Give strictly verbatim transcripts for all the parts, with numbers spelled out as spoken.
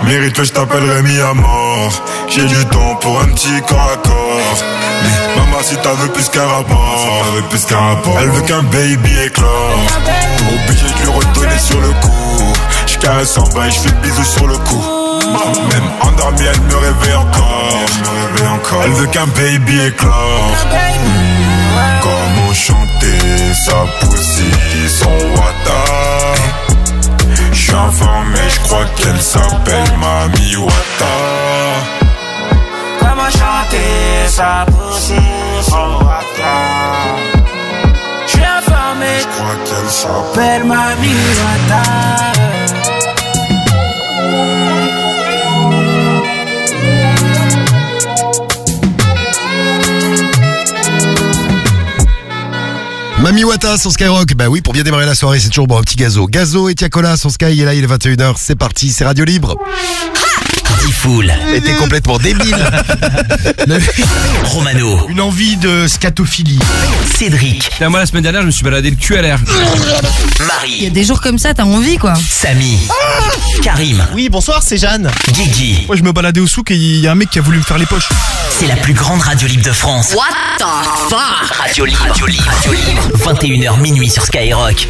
Mérite, je t'appellerai mis à mort. J'ai du temps pour un petit corps à corps. Mais maman, si t'as veux plus qu'un rapport, si t'as plus qu'un rapport, elle veut qu'un baby éclore. Obligé de lui redonner sur le coup. Je caresse en bas et je fais bisous sur le cou. Même endormie, elle me réveille encore. Elle me réveille encore. Elle veut qu'un baby éclore. Mmh. Comment chanter sa pussy, son wata. J'suis informé, j'crois qu'elle s'appelle Mami Wata. Comment chanter sa pussy, son wata. J'suis informé, j'crois qu'elle s'appelle Mami Wata. Mami Wata sur Skyrock, bah oui, pour bien démarrer la soirée, c'est toujours bon, un petit gazo. Gazo et Tiakola sur Sky, et là il est vingt et une heures, c'est parti, c'est Radio Libre. Foule. Mais t'es complètement débile. Romano. Une envie de scatophilie. Cédric. Tiens, moi la semaine dernière je me suis baladé le cul à l'air. Marie. Il y a des jours comme ça, t'as envie quoi. Samy. Ah Karim. Oui, bonsoir, c'est Jeanne. Guigui. Moi je me baladais au souk et il y a un mec qui a voulu me faire les poches. C'est la plus grande radio libre de France. What the fuck. Radio Libre. Radio Libre. Radio Libre. vingt et une heures minuit sur Skyrock.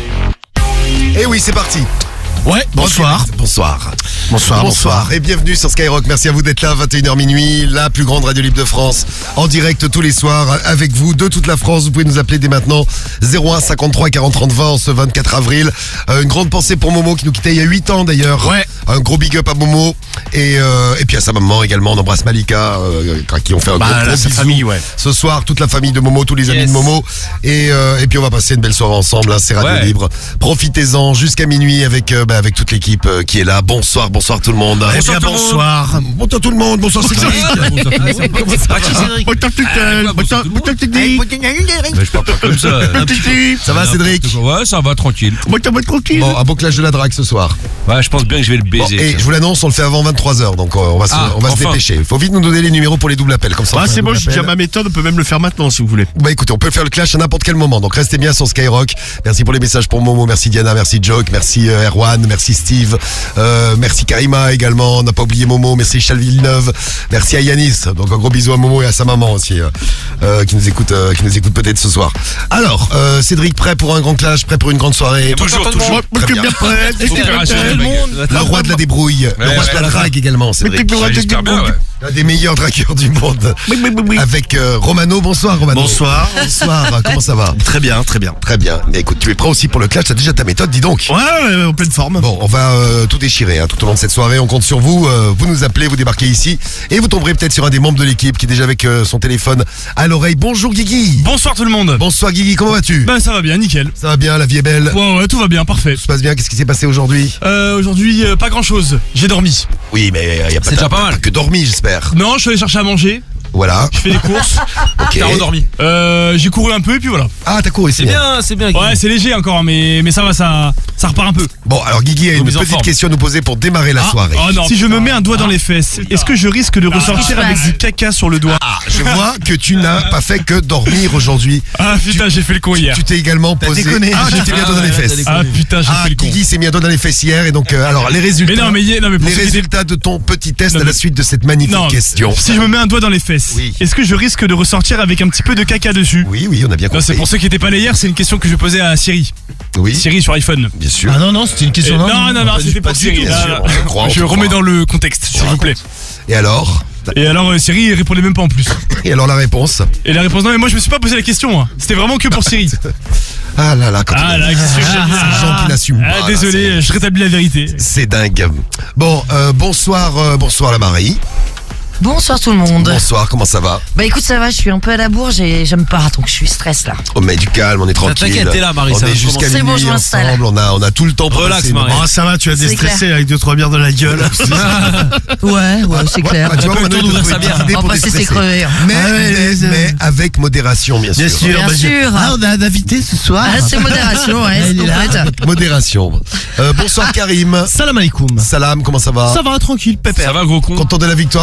Et oui, c'est parti. Ouais, bonsoir. Bonsoir. Bonsoir, bonsoir. Et bienvenue sur Skyrock. Merci à vous d'être là, vingt et une heures minuit, la plus grande radio libre de France, en direct tous les soirs, avec vous, de toute la France. Vous pouvez nous appeler dès maintenant, zéro un cinquante-trois quarante trente vingt, en ce vingt-quatre avril. Euh, une grande pensée pour Momo, qui nous quittait il y a huit ans d'ailleurs. Ouais. Un gros big up à Momo. Et, euh, et puis à sa maman également, on embrasse Malika, euh, à qui on fait un bah, gros, gros là, bisou. sa famille, ouais. Ce soir, toute la famille de Momo, tous les amis yes. de Momo. Et, euh, et puis on va passer une belle soirée ensemble, hein, c'est Radio ouais. Libre. Profitez-en jusqu'à minuit avec, euh, bah, avec toute l'équipe euh, qui est là. Bonsoir, bonsoir tout le monde. Eh bien, bonsoir. Bonsoir tout le monde, bonsoir Cédric. Bonsoir Tutelle. Bonsoir Tutelle. Mais je parle pas comme ça. Ça va Cédric? Ouais, ça va, tranquille. tranquille. Bon, un beau clash de la drague ce soir. Ouais, je pense bien que je vais le baiser. Bon, et tiens. je vous l'annonce, on le fait avant vingt-trois heures, donc euh, on va, se, Ah, on va se enfin. dépêcher. Il faut vite nous donner les numéros pour les doubles appels, comme ça. on Ah, fait un c'est bon, double j'ai déjà appel. ma méthode, on peut même le faire maintenant si vous voulez. Bah écoutez, on peut faire le clash à n'importe quel moment, donc restez bien sur Skyrock. Merci pour les messages pour Momo, merci Diana, merci Joke, merci euh, Erwan, merci Steve, euh, merci Karima également, on n'a pas oublié Momo, merci Charles Villeneuve, merci à Yanis, donc un gros bisou à Momo et à sa maman aussi, euh, euh, qui nous écoute, euh, qui nous écoute peut-être ce soir. Alors, euh, Cédric, prêt pour un grand clash, prêt pour une grande soirée? Toujours, toujours. Moi, je suis bien prêt. Opération Tout le monde. Le roi de la débrouille, le roi ouais, de la ouais. drague également, Cédric. Ouais, j'espère bien, ouais. L'un des meilleurs dragueurs du monde. Oui, oui, oui, oui. Avec euh, Romano. Bonsoir Romano. Bonsoir. Bonsoir, comment ça va? Très bien, très bien. Très bien. Mais écoute, tu es prêt aussi pour le clash, t'as déjà ta méthode, dis donc. Ouais, ouais, en pleine forme. Bon, on va euh, tout déchirer hein, tout au long de cette soirée. On compte sur vous. Euh, vous nous appelez, vous débarquez ici. Et vous tomberez peut-être sur un des membres de l'équipe qui est déjà avec euh, son téléphone à l'oreille. Bonjour Guigui. Bonsoir tout le monde. Bonsoir Guigui, comment vas-tu? Ben ça va bien, nickel. Ça va bien, la vie est belle. Ouais, ouais, tout va bien, parfait. Tout se passe bien, qu'est-ce qui s'est passé aujourd'hui? Euh, aujourd'hui, euh, pas grand chose. J'ai dormi. Oui, mais il y a pas, C'est déjà pas t'as mal. que dormi, j'espère. Non, je suis allé chercher à manger. Voilà. Je fais des courses. Ok. T'as endormi. Euh, j'ai couru un peu et puis voilà. Ah, t'as couru, c'est bien. c'est bien. Ouais, c'est léger encore, mais, mais ça va, ça, ça repart un peu. Bon, alors Guigui a une Remise en petite forme. question à nous poser pour démarrer la Ah, soirée. oh non. Si je me mets un doigt dans les fesses, est-ce que je risque de ressortir avec du caca sur le doigt? Ah, je vois que tu n'as pas fait que dormir aujourd'hui. Ah putain, j'ai fait le con hier. Tu t'es également posé. déconné. Ah, tu t'es mis un doigt dans les fesses. Ah putain, j'ai Ah, fait le con. Guigui s'est mis un doigt dans les fesses hier et donc euh, alors les résultats. Mais non, mais, y- non, mais pour les ceux qui étaient- résultats de ton petit test Non, à la mais- suite de cette magnifique Non, question. si je me mets un doigt dans les fesses, Oui. est-ce que je risque de ressortir avec un petit peu de caca dessus? Oui, oui, on a bien Non, compris. c'est pour ceux qui étaient pas là hier, c'est une question que je posais à Siri. Oui, Siri sur iPhone. bien sûr. Ah non, non, c'était une Et- question. non, non, non, pas c'était du- pour pas du Siri. tout, là, bien sûr. On te croit, on je te remets croit. dans le contexte, s'il vous plaît. Et alors Et alors, euh, Siri répondait même pas en plus. Et alors la réponse? Et la réponse, non, mais moi je me suis pas posé la question. Hein. C'était vraiment que pour Siri. Ah là là, quand Ah on là, qu'est-ce que j'ai dit? ces gens qui n'assument Ah, pas. là, désolé, je rétablis la vérité. c'est- C'est dingue. Bon, euh, bonsoir, euh, bonsoir la Marie. Bonsoir tout le monde. Bonsoir, comment ça va? Bah écoute, ça va, je suis un peu à la bourre, j'ai- j'aime pas, donc je suis stress là. On met du calme, on est tranquille. t'inquiète, t'es là, Marie, On ça est va jusqu'à commencer. C'est bon, minuit je m'installe. ensemble. On a, on a tout le temps pour Relax, passer une- Marie. Oh, ça va, tu vas C'est déstresser avec deux trois bières dans la gueule. Ouais, ouais, c'est clair. Bah, tu vois, on a temps eu d'ouvrir d'autres sa bière. idées On pour va passer ses déstresser. crevés. hein. Mais, Ah ouais, mais, les- mais avec modération, bien sûr. Bien sûr. Bien bah, je- sûr. Ah, on a un invité ce soir. Ah, c'est modération, ouais, c'est Elle est là. complète. Modération. Euh, bonsoir Karim. Salam alaikum. Salam, comment ça va? Ça va, tranquille, pépère. Ça va, gros con? Content de la victoire. Ça va,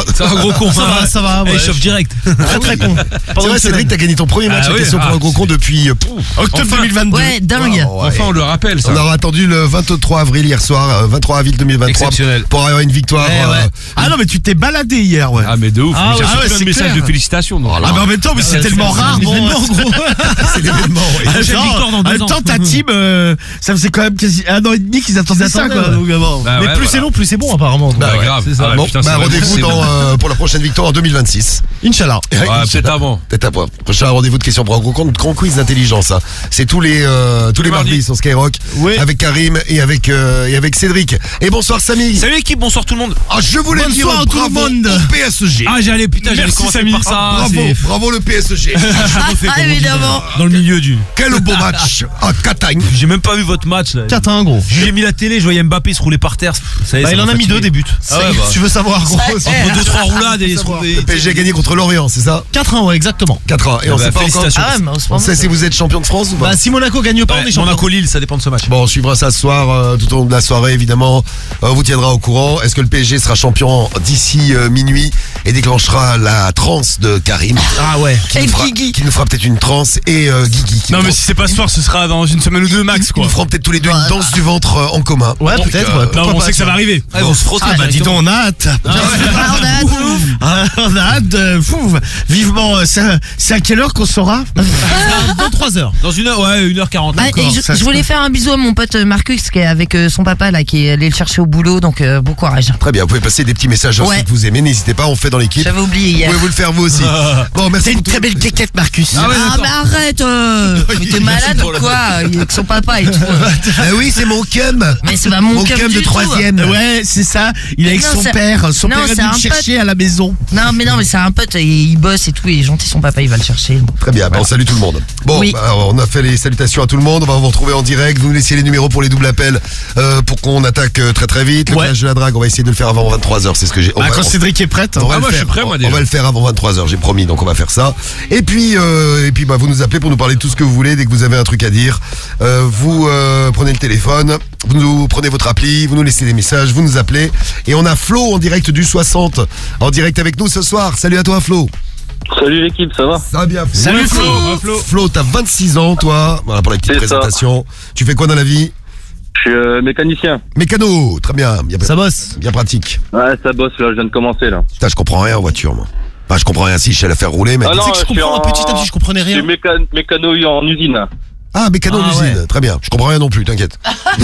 gros con. Ça va, ça va. Il Ouais. chauffe direct. Très très con. C'est vrai, Cédric, t'as gagné ton premier match Ah à oui, question pour ah. un gros con depuis. euh, pouf. Octobre Enfin. deux mille vingt-deux. Ouais, dingue. Oh, ouais. Enfin, on le rappelle, ça. On aura attendu le vingt-trois avril hier soir, euh, vingt-trois avril deux mille vingt-trois, Exceptionnel. pour avoir une victoire. Ouais, ouais. euh, Ah non, mais tu t'es baladé hier, ouais. Ah, mais de ouf. Ah Mais j'ai ouais, reçu ah ouais, plein de c'est messages clair. de félicitations. donc. Oh là Ah, là. mais en même temps, mais c'est Ouais, tellement c'est un rare, bon. événement, gros. C'est l'événement. oui. En même Prochaine temps- victoire dans en deux même ans. temps, ta team, euh, ça faisait quand même quasi un an et demi qu'ils attendaient ça, Attendaient, quoi. ouais. Donc, euh, bon. Bah mais ouais, plus voilà. c'est long, plus c'est bon, apparemment. Bah, ouais, grave. c'est ça. Ah, Bon, putain, bah, c'est vraiment- rendez-vous c'est dans, bon. euh, pour la prochaine victoire en deux mille vingt-six. Inch'Allah. Ouais, peut-être avant. Peut-être après. Prochain rendez-vous de questions pour un gros compte, grand quiz d'intelligence. Hein. C'est tous les euh, tous les mardis. mardis sur Skyrock, Oui. avec Karim et avec euh, et avec Cédric. Et bonsoir Samy. Salut l'équipe, bonsoir tout le monde. Ah, je voulais dire Bonsoir tout le bravo monde. au P S G. Ah j'allais putain, j'allais Merci, commencer Samy. par ça. Ah, bravo, c'est- bravo le P S G. Ah, évidemment. Dans le milieu du. Quel beau match à Catagne. J'ai même pas vu votre match là. quatre à un, gros. J'ai mis la télé, je voyais Mbappé se rouler par terre. Ça y est, Bah, ça il en m'a a mis fatigué. deux des buts. Ah ouais, bah. Si tu veux savoir, gros. Entre deux trois roulades et il se trouve. Le P S G a gagné contre Lorient, c'est ça quatre à un, ouais, exactement. quatre ans. Et on bah, sait pas encore. félicitations. Ah ouais, mais on se On prend. sait si vous êtes champion de France ou pas. Bah, si Monaco gagne pas, on est champion. Monaco Lille, ça dépend de ce match. Bon, on suivra ça ce soir, euh, tout au long de la soirée, évidemment. Euh, on vous tiendra au courant. Est-ce que le P S G sera champion d'ici euh, minuit et déclenchera la transe de Karim, Ah ouais. qui, Et nous fera, Guigui. qui nous fera peut-être une transe, et euh, Guigui. Qui Non, nous mais fera- si c'est pas ce soir, ce sera dans une semaine ou deux max, Ils quoi. nous feront peut-être tous les deux une danse du ventre euh, en commun. Ouais, Donc, peut-être, euh, ouais. pourquoi Non, on pas, sait que ça tiens. va arriver. Ah, ils vont se frotter. Ah, bah, dis donc, directement. on a hâte. Ah, on a hâte. Ah, on a hâte. euh, fou, vivement, euh, c'est à- c'est à quelle heure qu'on saura Dans trois heures. Dans une heure, ouais, une heure quarante. Ah, et je, ça, je c'est voulais pas- faire un bisou à mon pote Marcus qui est avec euh, son papa là, qui est allé le chercher au boulot, donc euh, bon courage. Très bien, vous pouvez passer des petits messages aussi Ouais. que vous aimez, n'hésitez pas, on fait dans l'équipe. J'avais oublié Vous hier. pouvez vous le faire vous aussi. Bon, merci. C'est une pour tout. très belle quéquette, Marcus. Ah, mais arrête euh, mais T'es malade ou quoi? Il est avec son papa et tout. Ah oui, c'est mon cum. Mais c'est pas mon, Mon cum cum du de tout. troisième. Ouais, c'est ça. Il est avec Non, son c'est- père. Son non, père est c'est venu un le chercher pote. à la maison. Non mais non mais c'est un pote, et il bosse et tout, il est gentil, son papa il va le chercher. Très bien, bah, on salue tout le monde. Bon, Oui. bah, on a fait les salutations à tout le monde. On va vous retrouver en direct. Vous nous laissez les numéros pour les doubles appels euh, pour qu'on attaque euh, très très vite. Le Ouais. clash de la drague, on va essayer de le faire avant vingt-trois heures. C'est ce que j'ai. on Ah, va- quand on- Cédric est prête. on va Ah, le moi, je faire. suis prêt, moi, On- déjà. On va le faire avant vingt-trois heures, j'ai promis, donc on va faire ça. Et puis, euh, et puis bah, vous nous appelez pour nous parler de tout ce que vous voulez, dès que vous avez un truc à dire. Euh, vous euh, prenez le téléphone, vous nous prenez votre appli, vous nous laissez des messages, vous nous appelez. Et on a Flo en direct du soixante, en direct avec nous ce soir. Salut à toi Flo. Salut l'équipe, ça va? Ça va bien Flo. Salut Flo. Flo, Flo t'as vingt-six ans toi, voilà pour la petite C'est ça. présentation. Tu fais quoi dans la vie? Je suis euh, mécanicien. Mécano, très bien, bien, Ça bosse. bien pratique. Ouais, ça bosse là, je viens de commencer là. Putain, je comprends rien en voiture moi. Enfin, je comprends rien si je sais la faire rouler, mais... Ah non, Tu sais que je je suis comprends en- petit à petit, je comprenais Je suis rien. méca- mécano en usine. là. Ah, mécano Ah, d'usine, ouais. très bien. Je comprends rien non plus, t'inquiète.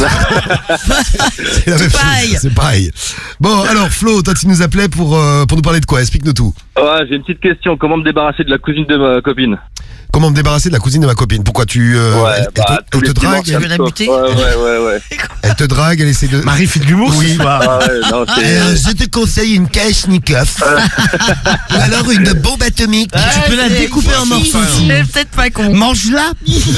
C'est la même pareil. chose, c'est pareil. Bon, alors Flo, toi tu nous appelais pour, euh, pour nous parler de quoi? Explique-nous tout. Ouais, j'ai une petite question. Comment me débarrasser de la cousine de ma copine? Comment me débarrasser de la cousine de ma copine? Pourquoi tu... euh, Ouais, elle, elle bah, te, tous elle les te drague dimanches, elle veut la ça. buter Ouais, ouais, ouais, ouais. Elle te drague, elle essaie de... Marie fait de l'humour, Oui. ce soir. Ah ouais, non, c'est... Euh, je te conseille une Kalachnikov. Ou alors une bombe atomique. Tu peux la découper en morceaux aussi. C'est peut-être pas con. Mange-la.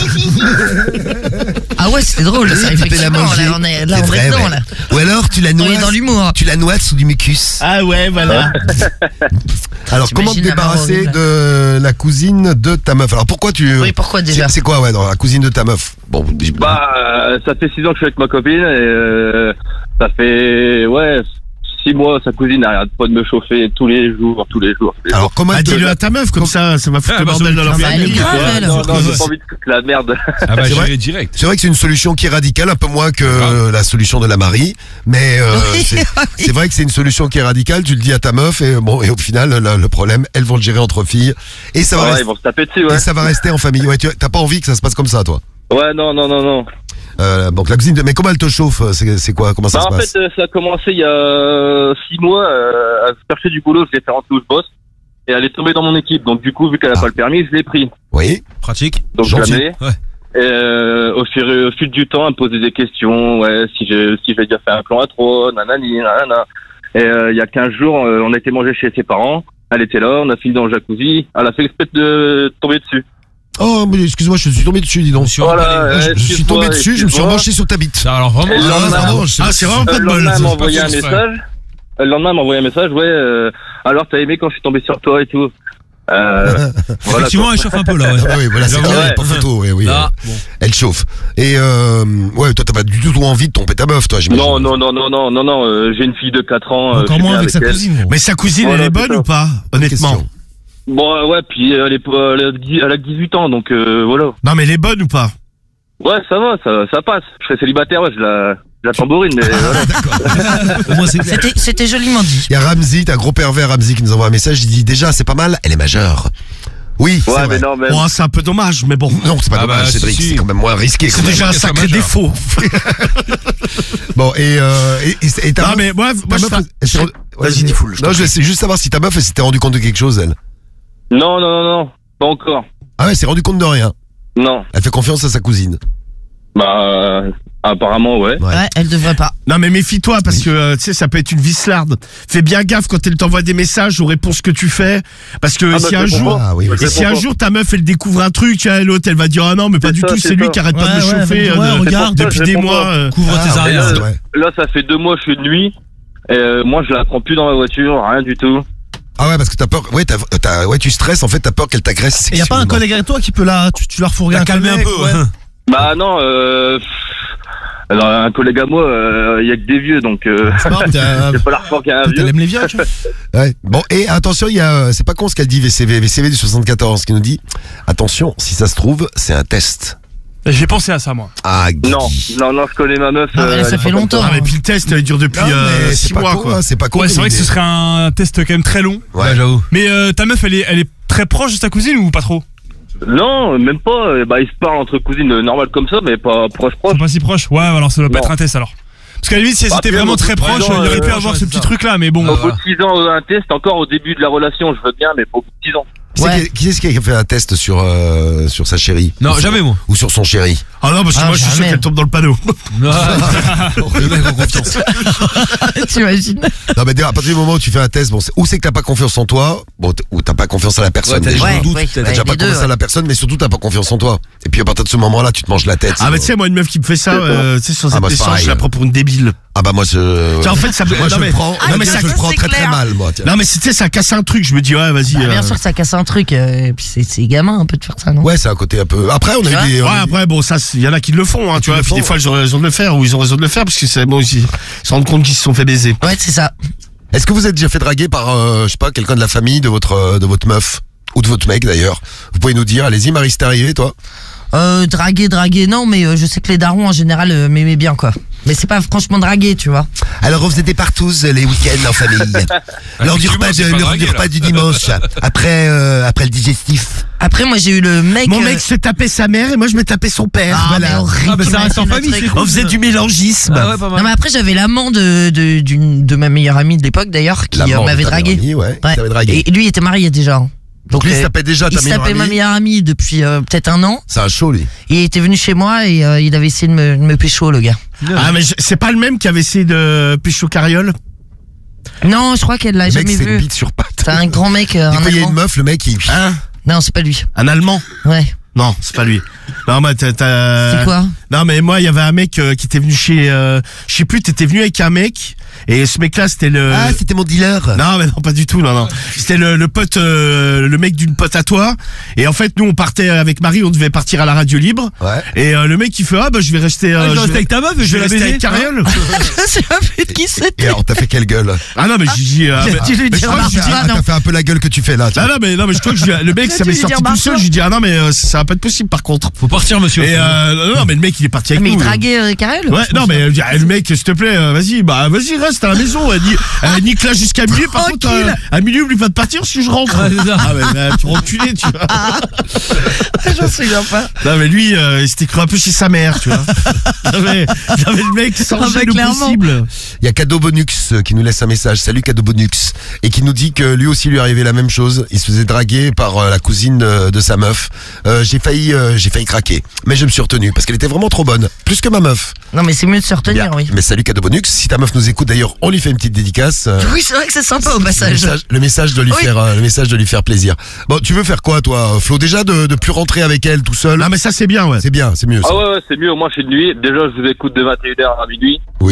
Ah ouais, c'était drôle ça, Tu peux la effectivement. manger. Là on est, là, C'est on vrai, est dedans ouais. là. Ou alors tu la On est noies... dans l'humour. Tu la noies sous du mucus. Ah ouais, voilà. Alors, comment te T'imagines la débarrasser marron de la cousine de ta meuf? Alors, pourquoi tu... Oui, pourquoi déjà? C'est c'est quoi, ouais, dans la cousine de ta meuf? Bon, dis- Bah, euh, ça fait six ans que je suis avec ma copine et euh, ça fait, ouais, six mois, sa cousine n'arrête pas de me chauffer tous les jours, tous les jours. Tous les jours. Alors, comment Ah, elle te... dis-le à ta meuf, comme ça, ça va foutre Ah, le bah, bordel dans leur Ah, bah, elle est famille. grave, Ouais, elle. non, non, j'ai pas envie de foutre la merde. Ah bah, C'est vrai j'irai direct. C'est vrai que c'est une solution qui est radicale, un peu moins que Grave. la solution de la Marie, mais euh, Oui, c'est oui. c'est vrai que c'est une solution qui est radicale. Tu le dis à ta meuf et bon, et au final, le, le problème, elles vont le gérer entre filles et ça va, Ouais, rester, ils vont se taper dessus, ouais. et ça va rester en famille. Ouais, tu t'as pas envie que ça se passe comme ça, toi. Ouais, non, non, non, non. Euh, donc la cousine, de... mais comment elle te chauffe? C'est c'est quoi? Comment ça Bah, se en passe? fait, euh, ça a commencé il y a six mois euh, à se chercher du boulot. Je l'ai fait rentrer où je bosse et elle est tombée dans mon équipe. Donc du coup, vu qu'elle a Ah. pas le permis, je l'ai pris. Oui. Pratique. Donc je Gentil. l'ai mis. Ouais. Et euh, au, fur, au fil du temps, elle me posait des questions. Ouais, si j'ai si j'ai déjà fait un plan à trois, nanani, nanana. Et euh, il y a quinze jours, euh, on a été manger chez ses parents. Elle était là, on a fini dans le jacuzzi. Elle a fait exprès de tomber dessus. Oh, mais excuse-moi, je suis tombé dessus, dis donc. Voilà, je, ouais, je suis tombé excuse-moi, dessus, je me suis excuse-moi. embranché sur ta bite. Alors vraiment. Et le Ah, lendemain, vraiment, je- Ah, c'est vraiment pas Euh, de le bol. lendemain, elle m'a pas envoyé fait un exprès. message. Euh, Le lendemain, elle m'a envoyé un message. Ouais, euh, alors t'as aimé quand je suis tombé sur toi et tout. Euh, voilà, Effectivement, quoi. elle chauffe un peu là. Ouais. Ah oui, voilà, c'est clair, Ouais. il y a pas photo, oui, oui. Ah, euh, Elle chauffe. Et euh, ouais, toi, t'as pas du tout envie de tromper ta meuf, toi, j'imagine. Non, non, non, non, non, non, non, euh, j'ai une fille de quatre ans. euh, Encore je suis moins bien avec sa elle. cousine. gros. Mais sa cousine, Voilà, elle est c'est bonne ça. ou pas, Bonne honnêtement? question. Bon, euh, ouais, puis euh, elle, est, euh, elle, a dix- elle a dix-huit ans, donc euh, voilà. Non, mais elle est bonne ou pas? Ouais, ça va, ça, ça passe. Je serais célibataire, ouais, je la, je la tambourine, mais voilà. Au moins, c'est clair. C'était, c'était joliment dit. Il y a Ramzi, t'as un gros pervers Ramzi qui nous envoie un message, il dit déjà, c'est pas mal, elle est majeure. Oui, c'est Ouais, vrai. mais non, mais. Bon, c'est un peu dommage, mais bon. Non, c'est pas Ah dommage, bah, Cédric, si, si. c'est quand même moins risqué. C'est quand même. déjà un qu'elle soit sacré majeure. défaut. Bon, et, euh, et, et, et ta Non, meuf- mais moi, ta moi je meuf, fais- elle s'est rendue- Vas-y, dis full. je Non, t'en je sais juste savoir si ta meuf, elle s'était rendue compte de quelque chose, elle. Non, non, non, non, pas encore. Ah ouais, elle s'est rendue compte de rien. Non. Elle fait confiance à sa cousine. Bah, euh, apparemment, ouais. Ouais. Ouais, elle devrait pas. Non, mais méfie-toi parce que euh, tu sais, ça peut être une vislarde. Fais bien gaffe quand elle t'envoie des messages aux réponses que tu fais, parce que Ah bah, si je un comprends. jour, Ah oui, oui. Je et si un comprends. jour ta meuf elle découvre un truc, hein, l'autre elle va dire ah non mais pas C'est du ça, tout, c'est c'est lui ça. qui arrête pas de me Ouais, ouais, chauffer elle va me dire, euh, ouais, de- regarde, depuis je des comprends. mois. euh. Couvre Ah, tes ouais, arrières. c'est vrai. Là, ça fait deux mois, je suis de nuit. Et euh, moi, je la prends plus dans la voiture, rien du tout. Ah ouais, parce que t'as peur. Ouais, t'as, t'as- ouais, tu stresses. En fait, t'as peur qu'elle t'agresse. Et y a pas un sexuellement. collègue avec toi qui peut la, tu, tu la refourguer La un calmer collègue, un peu, ouais. ouais. Bah non, euh... pff, alors, un collègue à moi, il y a que des vieux, donc euh, Non, t'as- je vais pas la reporter à un Toi, vieux. t'aimes les vieux, tu vois. Ouais. Bon, et attention, il y a. euh, C'est pas con ce qu'elle dit, V C V. V C V du soixante-quatorze qui nous dit attention, si ça se trouve, c'est un test. J'ai pensé à ça, moi. Ah, Guigui. Non, non, non, je connais ma meuf. Ah, mais euh, ça elle est fait pas comme longtemps. ça. Ah mais puis le test il dure depuis Non, mais euh, c'est six pas mois con, quoi. hein, c'est pas con. Ouais, c'est vrai que ce serait un test quand même très long. Ouais. j'avoue. Mais euh, ta meuf, elle est, elle est très proche de ta cousine ou pas trop? Non, même pas. euh, Bah, ils se parlent entre cousines euh, normal comme ça, mais pas proche proche. C'est pas si proche. Ouais, alors ça doit pas Non. être un test alors. Parce qu'à la limite, si Bah, c'était puis, vraiment au bout très de proche, dix ans, il aurait euh, pu avoir ouais, ce c'est petit ça. truc là, mais bon. Au Ah, bout de six ans, euh, un test, encore au début de la relation, je veux bien, mais pas au bout de six ans. Qui c'est Ouais. qui, qui est-ce qui a fait un test sur, euh, sur sa chérie Non, Ou sur- jamais moi. Ou sur son chéri Ah non parce que Ah, moi je suis sûr jamais. qu'elle tombe dans le panneau. Le mec en confiance. T'imagines? Non, mais déjà, à partir du moment où tu fais un test, bon, c'est- ou c'est que t'as pas confiance en toi, bon, t- ou t'as pas confiance à la personne. Ouais, t'as déjà. des Ouais, doutes, ouais, peut-être. T'as déjà ouais, pas les deux, confiance à ouais. la personne, mais surtout t'as pas confiance en toi. Et puis à partir de ce moment-là, tu te manges la tête. Ah bah tu sais moi une meuf qui me fait ça, euh, tu sais sur Ah, cette bah, c'est échange, pareil. je la prends pour une débile. Ah bah moi je. Tu sais, en fait ça me moi je non, mais, le prends. Ah, non, mais mais ça, je le ça, prends c'est très très clair. mal moi. Tiens. non mais c'était ça casse un truc, je me dis ouais vas-y. Bah, bien euh, sûr, ça casse un truc. euh, et puis c'est, c'est gamin un peu de faire ça, non? Ouais, c'est un côté un peu. Après on a Tu eu vois des. on Ouais, a eu- après, bon, ça, il y en a qui le font, hein, tu Qui vois. le Puis font, des fois, ils ont raison de le faire, ou ils ont raison de le faire, parce que c'est bon aussi. Ils se rendent compte qu'ils se sont fait baiser. Ouais, c'est ça. Est-ce que vous êtes déjà fait draguer par, euh, je sais pas, quelqu'un de la famille de votre euh, de votre meuf ou de votre mec d'ailleurs? Vous pouvez nous dire. Allez-y, Marie, c'est arrivé toi? Euh, draguer, draguer, non, mais euh, je sais que les darons en général euh, m'aimaient bien, quoi. Mais c'est pas franchement draguer, tu vois. Alors on faisait des partous euh, les week-ends en famille. Lors du Effectivement, repas, de- c'est pas lors du draguer, repas là. du dimanche. Après euh, après le digestif. Après, moi, j'ai eu le mec. Mon euh, mec se tapait sa mère et moi je me tapais son père. Ah, mais voilà. horrible. Ah, bah, ça reste en t'imagines famille, le truc. c'est cool. On faisait du mélangisme. Ah ouais, pas Non, mal. mais après, j'avais l'amant de, de, d'une, de ma meilleure amie de l'époque, d'ailleurs, qui L'amant euh, de m'avait ta dragué. meilleure amie, ouais, qui Ouais. t'avait dragué. Et lui, il était marié déjà. hein. Donc lui il se euh, tapait déjà il ta se meilleure tapait ma amie. meilleure amie depuis euh, peut-être un an. C'est un show lui. Et il était venu chez moi et euh, il avait essayé de me, de me pécho, le gars. Ah, mais je- c'est pas le même qui avait essayé de pécho Carriole? Non, je crois qu'elle l'a Le mec jamais c'est une vu. bite sur patte. C'est un grand mec, euh, Du un coup il y a allemand. une meuf, le mec il. Hein? Non, c'est pas lui. Un Allemand? Ouais. Non, c'est pas lui. Non, mais t'as, t'as- C'est quoi? Non, mais moi, il y avait un mec euh, qui était venu chez, euh, je sais plus, t'étais venu avec un mec, et ce mec-là, c'était le... Ah c'était mon dealer. Non, mais non, pas du tout, non, non. C'était le, le pote, euh, le mec d'une pote à toi. Et en fait, nous, on partait avec Marie, on devait partir à la radio libre. Ouais. Et euh, le mec, il fait, ah, bah, je vais rester, euh, Ah, je vais je rester vais- avec ta meuf et je vais la rester baiser. avec Carriole. C'est pas fait de qui Et c'était. alors t'as fait quelle gueule? Ah non, mais j'ai dit, ah, mais- Tu lui mais dis, je crois que remarque, je lui dis- ah, Ah, non. t'as fait un peu la gueule que tu fais là. tu Ah vois. non, mais non, mais je crois que je, le mec, ça Tu m'est lui dis, sorti tout remarque seul. ça. Je lui dis, ah non, mais euh, ça va pas être possible, par contre. Faut partir, monsieur. Et euh, non, non, mais le mec, il est parti avec Mais il nous. draguait euh, Karel? Ouais, non, mais euh, le mec, s'il te plaît, euh, vas-y, bah, vas-y, reste à la maison. Elle dit, elle nique là jusqu'à minuit. Par contre, Tranquille. euh, à minuit, oublie pas de partir si je rentre. Ouais, c'est ça. Ah, mais là, tu reculais, tu vois. J'en souviens pas. Non, mais lui, euh, il s'était cru un peu chez sa mère, tu vois. Non, mais, non, mais le mec, sans Ah, bah, gêne au clairement. possible. Il y a Cadeau Bonux euh, qui nous laisse un message. Salut Cadeau Bonux. Et qui nous dit que lui aussi lui arrivait la même chose. Il se faisait draguer par euh, la cousine de, de sa meuf. Euh, j'ai failli, euh, j'ai failli craquer. Mais je me suis retenu parce qu'elle était vraiment trop bonne. Plus que ma meuf. Non, mais c'est mieux de se retenir, Bien. oui. Mais salut Cadeau Bonux. Si ta meuf nous écoute d'ailleurs, on lui fait une petite dédicace. euh, Oui, c'est vrai que c'est sympa au le passage. message, le message de lui Oui. faire, euh, le message de lui faire plaisir. Bon, tu veux faire quoi, toi, Flo? Déjà de, de plus rentrer avec elle tout seul. Non, mais ça, c'est bien, ouais. C'est bien, c'est mieux. Ça. Ah ouais, ouais, c'est mieux. Moi, je suis de nuit. Déjà, je vous écoute de vingt et une heures à minuit. Oui.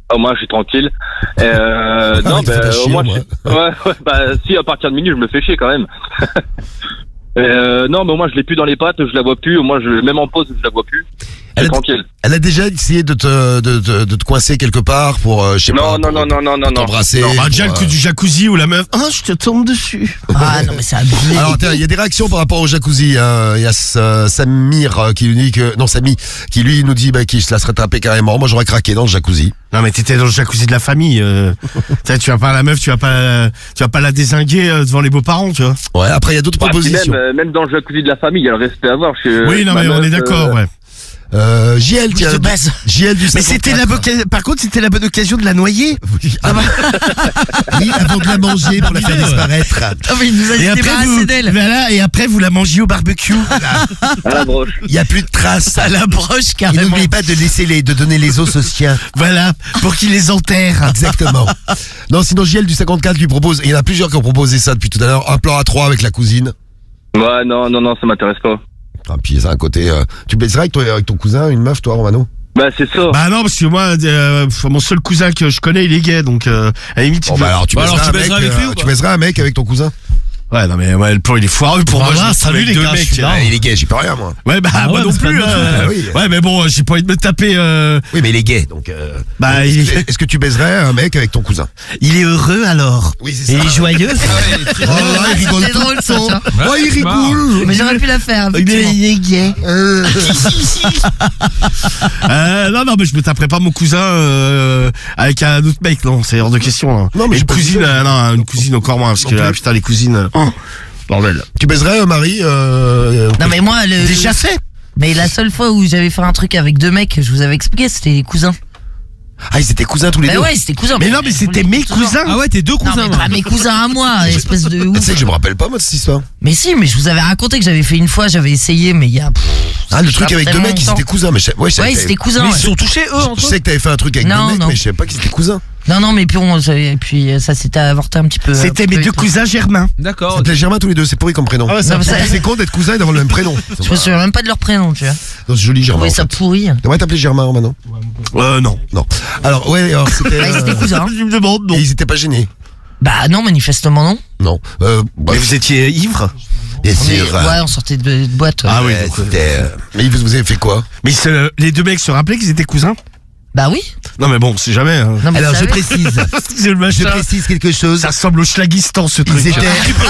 Au moins, je suis tranquille. Et euh, Ah non, oui, ça bah, fait au chier, moins, moi. je... ouais, ouais, bah, si, à partir de minuit, je me fais chier quand même. Et euh, non, mais au moins, je l'ai plus dans les pattes, je la vois plus. Au moins, je... même en pause, je la vois plus. Je Elle suis a- tranquille. Elle a déjà essayé de te, de, de, de te coincer quelque part pour, euh, je sais Non, pas, non, pour- non, non, non, non, pour non. t'embrasser. Non. Ah, déjà le pour, coup euh, du jacuzzi où la meuf, oh, je te tombe dessus. Ah non, mais c'est abusé. Alors, tiens, il y a des réactions par rapport au jacuzzi. hein. Il y a euh, Samir euh, qui nous dit que, non, Samy, qui lui nous dit bah, qu'il se la serait tapé carrément. Moi, j'aurais craqué dans le jacuzzi. Non mais t'étais dans le jacuzzi de la famille. Euh, tu sais, tu vas pas la meuf, tu vas pas, tu vas pas la dézinguer euh, devant les beaux-parents, tu vois. Ouais, après, il y a d'autres Bah, puis propositions. même, euh, même dans le jacuzzi de la famille, il y a le respect à avoir. Chez, Oui, non ma mais on meuf, est d'accord, euh, ouais. Euh, J L, tiens, de base. J L du Mais c'était la cinquante-quatre. bonne, par contre, c'était la bonne occasion de la noyer. Oui, ah bah. Oui, avant de la manger pour la faire disparaître. Ah, mais il nous a Et dit après, débarrasser vous, d'elle. voilà, et après vous la mangez au barbecue. à la broche. Il n'y a plus de traces. À la broche, Et carrément. n'oubliez pas de laisser les, de donner les os aux chiens. Voilà, pour qu'il les enterre. Exactement. Non, sinon J L du cinquante-quatre lui propose, et il y en a plusieurs qui ont proposé ça depuis tout à l'heure, un plan à trois avec la cousine. Ouais, non, non, non, ça m'intéresse pas. Ah, puis c'est un côté, euh, tu baiserais avec, toi, avec ton cousin, une meuf, toi, Romano? Bah, c'est ça. Bah non, parce que moi, euh, mon seul cousin que je connais, il est gay, donc euh, à la limite, Bon, il bah veut- alors tu Bah, baiserais alors, tu un mec, baiserais avec lui euh, ou tu pas baiserais un mec avec ton cousin? Ouais, non mais ouais, le plan il est foireux pour Voilà, moi. je me salut, trouve avec les deux gars, je mecs, suis là. euh, Ah, il est gay, j'y peux rien, moi. Ouais, bah Ah moi ouais, non mais c'est plus. pas hein. Ah oui. Ouais, mais bon, j'ai pas envie de me taper. Euh... Oui, mais il est gay, donc. Euh, Bah, est-ce, il, que, est-ce que tu baiserais un mec avec ton cousin? il est heureux alors. Oui, c'est Et ça. il est joyeux. Oh, là, il rigole C'est tout. drôle ça. tiens. Oh, il c'est marrant. rigole. Mais j'aurais pu la faire. Il est, effectivement. il est gay. Euh, Euh, non, non, mais je me taperai pas mon cousin euh, avec un autre mec, non, c'est hors de question. Hein. Non, mais Et j'ai une pas cousine, dit ça. euh, non, une cousine encore moins, parce Non que plus. là, putain, les cousines. euh, oh, bordel. tu baiserais un mari euh, Non mais moi le. Déjà fait. Mais la seule fois où j'avais fait un truc avec deux mecs, je vous avais expliqué, c'était les cousins. Ah, ils étaient cousins tous les Bah deux. ouais, c'était cousins. Mais non, mais c'était mes cousins. Ah ouais, t'es deux Non, cousins. mais moi. pas mes cousins à moi, espèce de Tu ouf. sais que je me rappelle pas, moi, de cette histoire. Mais si, mais je vous avais raconté que j'avais fait une fois, j'avais essayé, mais il y a. pff, Ah, le ça truc fait avec deux tellement mecs, ils longtemps. étaient cousins, mais je, ouais, je savais Ouais, que c'était cousins. Mais ouais. ils se sont touchés eux t'avais- entre je eux. sais que t'avais fait un truc avec Non, deux mecs, non. mais je savais pas qu'ils étaient cousins. Non, non, mais puis, on, et puis euh, ça s'était avorté un petit peu. C'était un mes peu deux vite. cousins germains. Ils D'accord. s'appelaient Germain tous les deux, c'est pourri comme prénom. Ah ouais, Non, mais ça- C'est con d'être cousins et d'avoir le même prénom. Je me souviens même pas de leur prénom, tu vois. Non, c'est joli Je Germain. trouvais En ça fait. pourri. T'aimerais t'appeler Germain, Romano? Euh, non. Non. Alors, ouais, alors c'était. Bah, ils étaient euh, cousins. Je me demande, non. et ils étaient pas gênés. Bah non, manifestement non. Non. Euh, Mais bref, vous étiez ivre. bien On est- sûr. ouais, on sortait de, de boîte. ouais. Ah oui, Ouais, donc, euh, c'était, euh, Mais vous vous avez fait quoi? Mais ce- les deux mecs se rappelaient qu'ils étaient cousins. Bah oui. Non, mais bon, c'est jamais. Hein. Non, mais Alors, ça je avait- précise. C'est le Je machin. précise quelque chose. Ça ressemble au Schlagistan, ce truc. Ils étaient,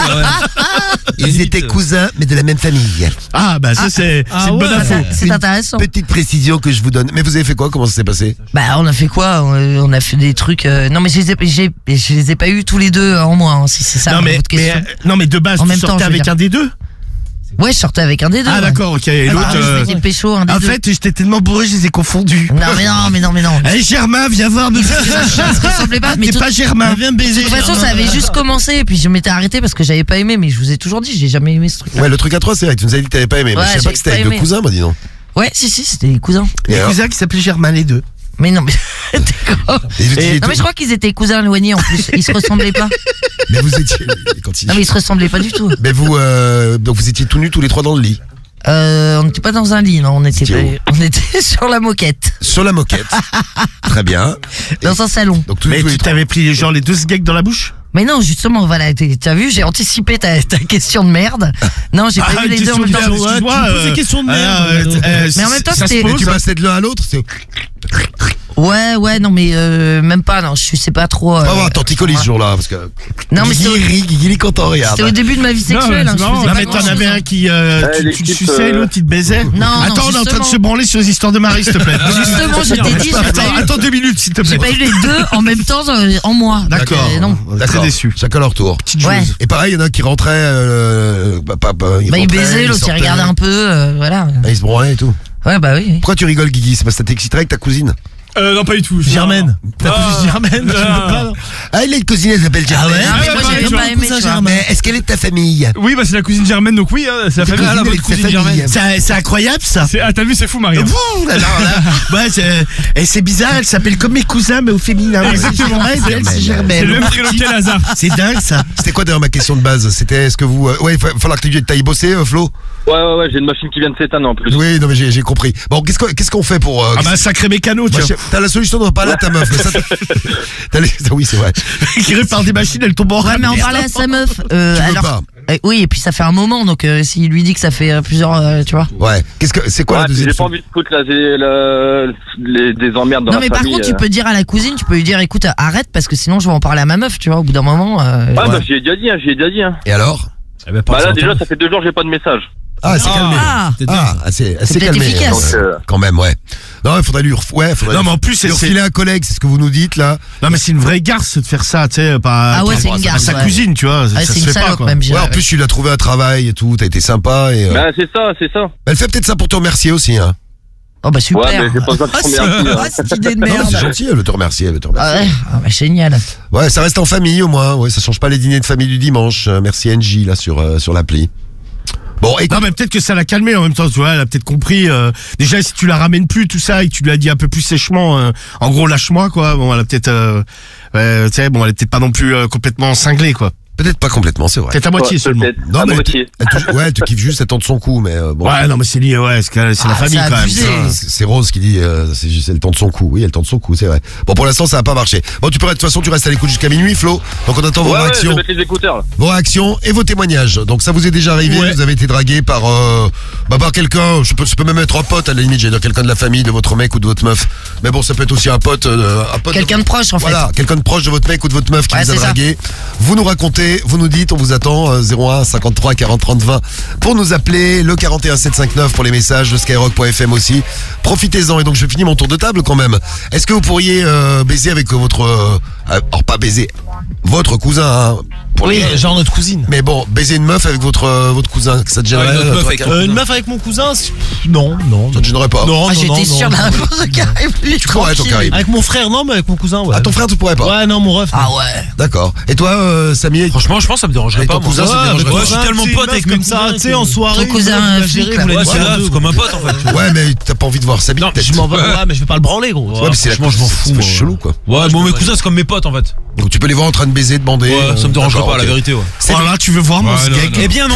ils étaient cousins, mais de la même famille. Ah, bah ça, c'est Ah c'est une bonne ouais. info. C'est Une intéressant. Petite précision que je vous donne. Mais vous avez fait quoi? Comment ça s'est passé? Bah on a fait quoi on, on a fait des trucs. euh, Non mais je les ai, j'ai- je les ai pas eu tous les deux en moi. hein, si c'est ça Non mais, votre mais, question. euh, non, mais de base, En tu même temps, sortais je veux avec dire. un des deux. Ouais, je sortais avec un des deux. Ah, ouais. d'accord, ok. Et Ah, l'autre. je euh, faisais pécho un des En deux. fait, j'étais tellement bourré, je les ai confondus. Non mais non mais non mais non. Allez, Germain, viens voir me Ça se ressemblait pas. Mais T'es tout- pas Germain. Viens baiser. de toute façon, ça avait juste commencé et puis je m'étais arrêté parce que j'avais pas aimé. Mais je vous ai toujours dit, j'ai jamais aimé ce truc. Ouais, le truc à trois, c'est vrai que tu nous avais dit que t'avais pas aimé. Mais Ouais, je savais pas j'ai que c'était pas avec deux aimé. cousins, moi, dis donc. Ouais, si si, c'était des cousins. Et Les alors cousins qui s'appelaient Germain, les deux. Mais non mais t'es con. Et vous étiez Non mais je crois qu'ils étaient cousins éloignés en plus. Ils se ressemblaient pas. Mais vous étiez. Continue. Non mais ils se ressemblaient pas du tout. Mais vous, euh, donc vous étiez tous nus tous les trois dans le lit. Euh, on n'était pas dans un lit, non. On était, C'était on était sur la moquette, Sur la moquette. Très bien. dans un salon. Donc tous, Mais tous les tu trois. t'avais pris genre les deux geeks dans la bouche. Mais non, justement, voilà, t'es- t'as vu, j'ai anticipé ta, ta question de merde. Non, j'ai pas Ah, eu les deux en question même de temps. merde, excuse-moi, tu me poses des euh, questions de merde, euh, Mano. euh, Mais en même temps, ça se c'était- Et pose. tu passais de l'un à l'autre, c'est. Ouais, ouais, non, mais euh, même pas, non, je sais pas trop. euh, Pas avoir un torticolis ce jour-là, parce que. Non, mais Guigui c'était au- rit, Guigui est content, regarde. c'était au début de ma vie sexuelle. mais hein, c'est je marrant. faisais Non pas mais t'en grand-chose, avais hein. un qui euh, Ouais, tu, tu le l'équipe, suçais et euh, l'autre il te baisait. Non, Attends, non, on est en train de justement. se branler sur les histoires de Marie, s'il te plaît. Justement, je t'ai dit, j'ai Attends, pas eu- attends deux minutes, s'il te plaît. J'ai pas eu les deux en même temps euh, en moi. Donc, D'accord. euh, non. Très D'accord. déçu. Chacun leur tour. Petite Ouais. joueuse. Et pareil, il y en a un qui rentrait. Euh, bah, pas, pas, Bah, il rentrait, baisait, l'autre il sortait. regardait un peu, euh, voilà. Ah, il se branlait et tout. Ouais, bah oui. oui. Pourquoi tu rigoles, Guigui? C'est parce que ça t'exciterait avec ta cousine? Euh, non, pas du tout. Germaine. T'as plus Germaine, tu veux pas, non. Ah, il a une cousine, elle s'appelle Germaine. Ah, mais moi, bah, j'avais Germain, pas aimé, tu vois. Mais est-ce qu'elle est de ta famille? Oui, bah c'est la cousine Germaine, donc oui, hein, c'est la Ta famille. cousine, Ah, la elle est bonne de sa cousine famille. Germaine. C'est c'est incroyable ça. C'est- Ah, t'as vu, c'est fou, Marie. hein. Ouh là là là. Ouais, c'est- et c'est bizarre, elle s'appelle comme mes cousins mais au féminin. Exactement. Ouais, c'est elle, c'est Germaine. C'est le même prénom quel hasard. C'est dingue ça. C'était quoi d'ailleurs ma question de base? C'était est-ce que vous. euh, Ouais, il va falloir que tu ailles bosser, euh, Flo? Ouais, ouais, ouais, j'ai une machine qui vient de s'éteindre en plus. Oui, non, mais j'ai j'ai compris. Bon, qu'est-ce qu'on qu'est-ce qu'on fait pour. euh, Ah bah sacré mécano Moi, tiens. je sais- T'as la solution d'en parler à ta meuf. Mais ça, t'as- t'as les- Oui, c'est vrai. Qui répare des machines, elle tombe en Ouais, rame. mais en parler à sa meuf. Euh, Tu veux alors, pas. euh, oui, et puis ça fait un moment, donc euh, s'il lui dit que ça fait euh, plusieurs, euh, tu vois. Ouais. Qu'est-ce que c'est quoi Ouais, la puis deuxième j'ai pas solution envie de foutre la, la- les, des emmerdes dans Non, la mais par famille. contre, tu euh. peux dire à la cousine, tu peux lui dire, écoute, arrête parce que sinon je vais en parler à ma meuf, tu vois. Au bout d'un moment. Euh, Ouais, Ouais. bah j'y ai déjà dit, hein, j'y ai déjà dit. Hein. Et alors? Eh ben, Bah là, déjà, ça fait deux jours que j'ai pas de message. Ah, c'est calmé. Ah, Ah, c'est C'est c'est peut-être calmé. efficace. euh, Donc, euh, Quand même, ouais. Non, il faudrait lui, ref- ouais, faudrait Non, mais en plus, c'est- lui refiler un collègue, c'est ce que vous nous dites là. Non, mais c'est une vraie garce de faire ça, tu sais, pas. Ah ouais, pas- c'est une à garce, sa ouais. cousine, tu vois. ah, ça c'est se une fait pas, salope quoi. même, je Ouais, en dirais. plus, tu lui as trouvé un travail et tout, t'as été sympa et. euh, Bah c'est ça, c'est ça. Elle fait peut-être ça pour te remercier aussi, hein. Oh bah super. Ouais, mais j'ai pas besoin de Ah, combien c'est- de filles, ah, hein. cette idée de Non, mais merde. c'est gentil, elle veut te remercier, elle veut te remercier. Ah ouais, ah bah génial. Ouais, ça reste en famille au moins. Ouais, ça change pas les dîners de famille du dimanche. Euh, Merci N J là sur euh, sur l'appli. Bon, écoute, Non, mais peut-être que ça l'a calmé en même temps, tu vois, elle a peut-être compris. euh, déjà, si tu la ramènes plus, tout ça, et que tu lui as dit un peu plus sèchement, euh, en gros, lâche-moi, quoi. Bon, elle a peut-être, euh, euh, tu sais, bon, elle est peut-être pas non plus euh, complètement cinglée, quoi. peut-être pas complètement, c'est vrai. Peut-être à moitié Ouais, seulement. peut-être. Non, à mais moitié. elle te, ouais, elle te kiffe juste, elle tente son coup, mais euh, bon. Ouais, non, mais c'est lié, ouais, c'est que- c'est la Ah, famille c'est quand même. abusé. ça. C'est c'est Rose qui dit euh, c'est juste elle tente son coup. Oui, elle tente son coup, c'est vrai. Bon, pour l'instant, ça n'a pas marché. Bon, tu pourrais de toute façon, tu restes à l'écoute jusqu'à minuit, Flo. Donc on attend vos Ouais, ouais, je réactions, vais mettre les écouteurs là. vos réactions et vos témoignages. Donc ça vous est déjà arrivé, Ouais. vous avez été dragué par euh, bah par quelqu'un, je peux, je peux même être un pote à la limite, j'ai dire quelqu'un de la famille, de votre mec ou de votre meuf. Mais bon, ça peut être aussi un pote, euh, un pote. Quelqu'un de proche en fait. Voilà, quelqu'un de proche de votre mec ou de votre meuf qui Ouais, vous a c'est ça. dragué. Vous nous racontez, vous nous dites, on vous attend euh, zéro un cinquante-trois quarante trente vingt pour nous appeler, le quarante et un sept cent cinquante-neuf pour les messages, de skyrock point f m aussi. Profitez-en et donc je finis mon tour de table quand même. Est-ce que vous pourriez euh, baiser avec votre euh, euh, alors pas baiser votre cousin hein, pour Oui, les- genre notre cousine. mais bon, baiser une meuf avec votre euh, votre cousin, ça te gênerait Ouais, notre euh, meuf toi, avec- Karim Euh, une meuf avec mon cousin, c'est- non, non. Ça te gênerait pas. Non, Ah, non, j'étais non, sûr non, d'un non. réponse de Karim. lui, Tu pourrais, ton tranquille. Karim. Avec mon frère, non, mais avec mon cousin, ouais. Ah, ton frère, tu pourrais pas. Ouais, non, mon ref. Ah ouais. D'accord. Et toi, euh, Samy Franchement, je pense que ça me dérangerait Avec pas. ton moi. cousin, ça te Ouais, dérangerait avec pas. Ouais, je suis cousin, tellement tu sais, pote une avec meuf mes comme ça, cousins tu sais, que- en soirée. Ton cousin vous la flic, gérez, là. vous la Ouais, c'est gérez là, deux, c'est comme un pote en fait. Ouais, mais t'as pas envie de voir sa bite. Non, peut-être. je m'en vais, ouais, mais je vais pas le branler, gros. Ouais, mais c'est la- Franchement, je m'en fous. c'est moi. chelou quoi. Ouais, bon, mes cousins, c'est comme mes potes en fait. Donc tu peux les voir en train de baiser, de bander. Ouais, euh, ça me dérangerait d'accord, pas, la ok. vérité, ouais. Oh là, tu veux voir mon Ouais, non, sgeg non. Eh bien non.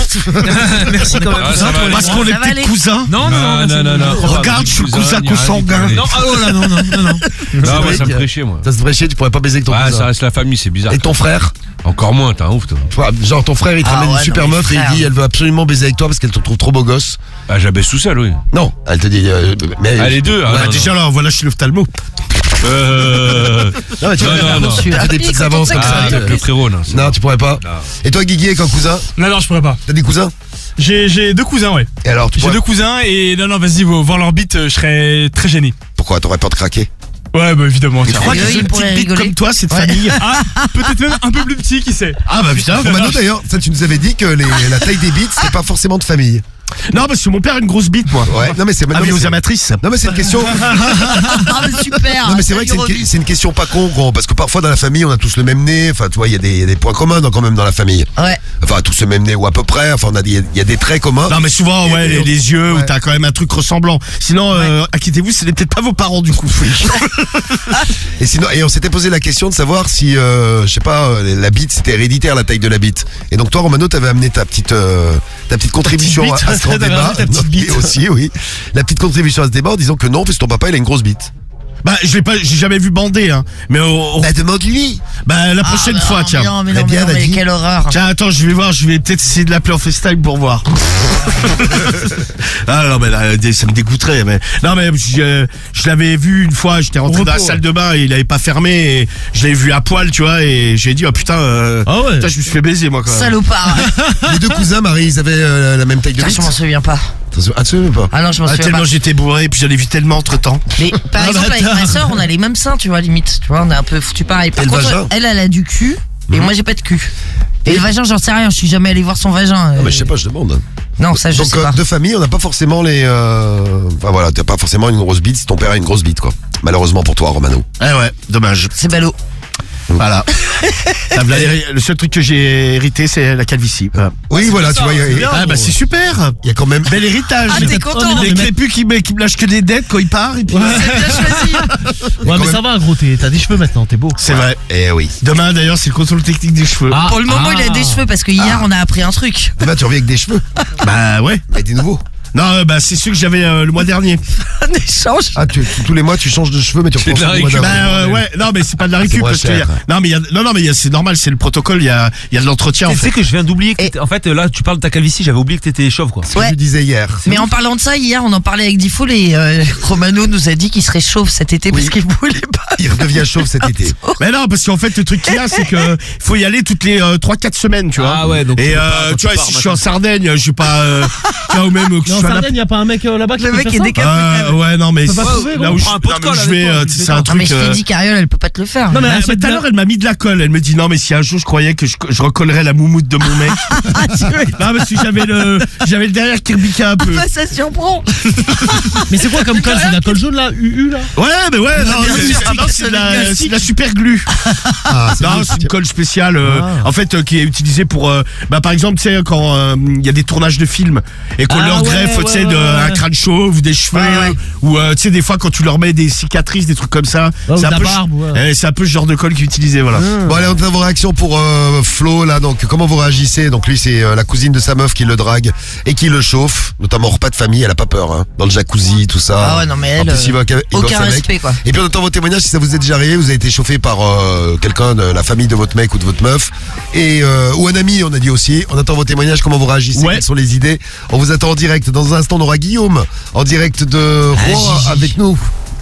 Merci quand même. Parce qu'on est Ça va peut-être aller. cousins. Non, non, non, non, non. Regarde, je suis le cousin consanguin. Non, ah, oh là, non, non, non, non. Non, moi, ça me ferait chier, moi. Ça se ferait chier, tu pourrais pas baiser avec ton Ouais, ça cousin. reste la famille, c'est bizarre. Et ton frère Encore moins, t'es un ouf, toi. Toi, genre ton frère il te Ah ramène ouais, une super non, mais meuf et il frère. dit elle veut absolument baiser avec toi parce qu'elle te trouve trop beau gosse. Ah, j'abaisse tout seul, oui. Non, elle te dit euh, mais Ah, les deux, ah, Bah, non, déjà là, voilà, je suis l'ophtalmo. Euh. non, mais tu Non, vois, non, non. Je suis tu là. fais des petites Quand on avances sait comme que ça. Ah, ça euh, avec le frérot, là. c'est- Non, tu pourrais pas. Non. Et toi Guigui avec un cousin Non, non, je pourrais pas. T'as des cousins J'ai j'ai deux cousins, ouais. Et alors tu J'ai pourrais... deux cousins et non, non, vas-y, vo- voir leur bite, euh, je serais très gêné. Pourquoi t'aurais peur de craquer Ouais, bah évidemment. Je tiens. crois Et que eux, j'ai ils une pourraient petite bite rigoler. comme toi, cette Ouais. famille. Ah, peut-être même un peu plus petit, qui sait. Ah bah putain. Romano d'ailleurs, ça tu nous avais dit que les- la taille des bites c'était pas forcément de famille. Non, parce que mon père a une grosse bite, moi. Ouais, non mais c'est non, Ah mais oui, aux c'est- amatrices. non mais c'est une question. Ah mais super. Non mais c'est vrai que c'est une, que- c'est une question pas con, gros, parce que parfois dans la famille on a tous le même nez, enfin tu vois il y a des, il y a des points communs dans- quand même dans la famille. Ouais. Enfin tous le même nez ou à peu près, enfin on a des- il y a- il y a des traits communs. Non mais souvent Et- ouais et les, on- les yeux ouais. où t'as quand même un truc ressemblant. Sinon euh, inquiétez-vous, ce n'est peut-être pas vos parents du coup. Et sinon et on s'était posé la question de savoir si euh, je sais pas euh, la bite c'était héréditaire la taille de la bite. Et donc toi Romano t'avais amené ta petite euh, ta petite contribution bite. à, à ce grand T'avais débat. amené ta petite Non, bite. et aussi oui. La petite contribution à ce débat en disant que non parce que ton papa il a une grosse bite. Bah je l'ai pas, j'ai jamais vu bander hein. Mais au- au- Bah demande-lui. bah la prochaine Ah, fois non, tiens. mais Non mais Très non, mais, bien, non, mais vas-y. quelle horreur. Tiens attends je vais voir, je vais peut-être essayer de l'appeler en FaceTime pour voir. Ah non mais là, ça me dégoûterait mais non mais je, je l'avais vu une fois, j'étais rentré Au dans la repos, salle de bain et il avait pas fermé et je l'avais vu à poil tu vois et j'ai dit oh putain euh, Ah ouais. putain je me suis fait baiser moi quand même. Salopard. Les deux cousins Marie ils avaient euh, la même taille de Putain, bite. je m'en souviens pas. Attention, absolument pas. Ah non, je m'en Ah, souviens tellement pas. j'étais bourré et puis j'en ai vu tellement entre temps. Mais par Ah, exemple, avec bâtard. ma soeur, on a les mêmes seins, tu vois, limite. Tu vois, on est un peu foutu pareil. Par Et le contre, vagin elle, elle a du cul. Et moi, j'ai pas de cul. Et le vagin, j'en sais rien. Je suis jamais allé voir son vagin. Non, euh, mais je sais pas, je demande. Non, ça, je Donc sais euh, pas. de famille, on n'a pas forcément les. euh, Enfin voilà, t'as pas forcément une grosse bite si ton père a une grosse bite quoi. Malheureusement pour toi, Romano. Ah ouais, dommage. C'est ballot. Voilà. Ah, voilà, Le seul truc que j'ai hérité, c'est la calvitie. Voilà. Oui, voilà, tu vois, il y a- il y, Ah bah c'est super. a quand même. Bel héritage. Ah, t'es content. Les crépus qui me, qui me lâchent que des dettes quand il part. Et puis... C'est bien choisi. Ouais, quand mais même- ça va, gros, t'es- t'as des cheveux maintenant, t'es beau. C'est vrai. Eh oui. Demain d'ailleurs, c'est le contrôle technique des cheveux. Ah. Pour le moment, il a des cheveux parce que hier, on a appris un truc. Demain, tu reviens avec des cheveux. Bah ouais. Avec des nouveaux. Non, euh, bah c'est ceux que j'avais euh, le mois dernier. Un échange. Ah, tu, tu- tous les mois, tu changes de cheveux, mais tu C'est reprends de la ceux du mois récup. d'avant. Bah euh, ouais, non mais c'est pas de la récup C'est moins parce qu'il y a, cher. non mais il y a, non non mais il y a, c'est normal, c'est le protocole, il y a, il y a de l'entretien en Tu sais fait. que je viens d'oublier que Et- t'étais- en fait là tu parles de ta calvitie, j'avais oublié que t'étais chauve quoi. Ce que Ouais. je disais hier. Mais en parlant de ça, hier, on en parlait avec Diffoul et euh, Romano nous a dit qu'il serait chauve cet été Oui. parce qu'il voulait pas. Il redevient chauve cet été. Mais non, parce qu'en fait le truc qu'il y a c'est que faut y aller toutes les euh, trois quatre semaines, tu vois. Ah ouais, donc tu et peux pas, euh, quand tu tu vois, pars, si je machin. suis en Sardaigne, je suis pas euh, tu vois, ou même que je Mais en suis à la Sardaigne, y a pas un mec euh, là-bas qui Le peut mec faire est ça décapotable. Euh, ouais, non, mais peut pas c'est- trouver, là gros. où je, Prends un pot de non, mais colle où je avec vais, toi, euh, tu c'est fais un ça. Non mais truc. je t'ai euh, dit qu'Ariel elle peut pas te le faire. Non, mais bah, elle bah, fait tout à de la- l'heure, elle m'a mis de la colle. Elle me dit non, mais si un jour je croyais que je, je recollerais la moumoute de mon mec. Non, parce que j'avais le, j'avais le derrière qui rebiquait un peu. Bah, ça surprend. Mais c'est quoi comme colle? C'est de la colle jaune là? U U là? Ouais, mais ouais, non, bien c'est- sûr, c'est- non, c'est de la, classique. c'est de la super glue. Ah, c'est Non, bien. c'est une colle spéciale, euh, Ah. en fait, euh, qui est utilisée pour, euh, bah, par exemple, tu sais, quand euh, il y a des tournages de films et qu'on Ah leur ouais, greffe, ouais, tu sais, ouais, de- ouais. un crâne chauve ou des cheveux, Ouais, ouais. ou euh, tu sais, des fois quand tu leur mets des cicatrices, des trucs comme ça, Ouais, ou c'est de un la peu, barbe, ouais. eh, c'est un peu ce genre de colle qu'ils utilisaient, voilà. Bon, allez, on a vos réactions pour euh, Flo, là. Donc, comment vous réagissez? Donc, lui, c'est euh, la cousine de sa meuf qui le drague et qui le chauffe, notamment repas de famille. Elle a pas peur, hein. Dans le jacuzzi, tout ça. Ah ouais, non, mais En elle, plus, il va, il bosse aucun avec. respect quoi. Et puis on entend vos témoignages si ça vous est déjà arrivé, vous avez été chauffé par euh, quelqu'un de la famille de votre mec ou de votre meuf, et euh, ou un ami, on a dit aussi. On attend vos témoignages, comment vous réagissez, Ouais. quelles sont les idées. On vous attend en direct. Dans un instant, on aura Guillaume en direct de Rouen avec nous.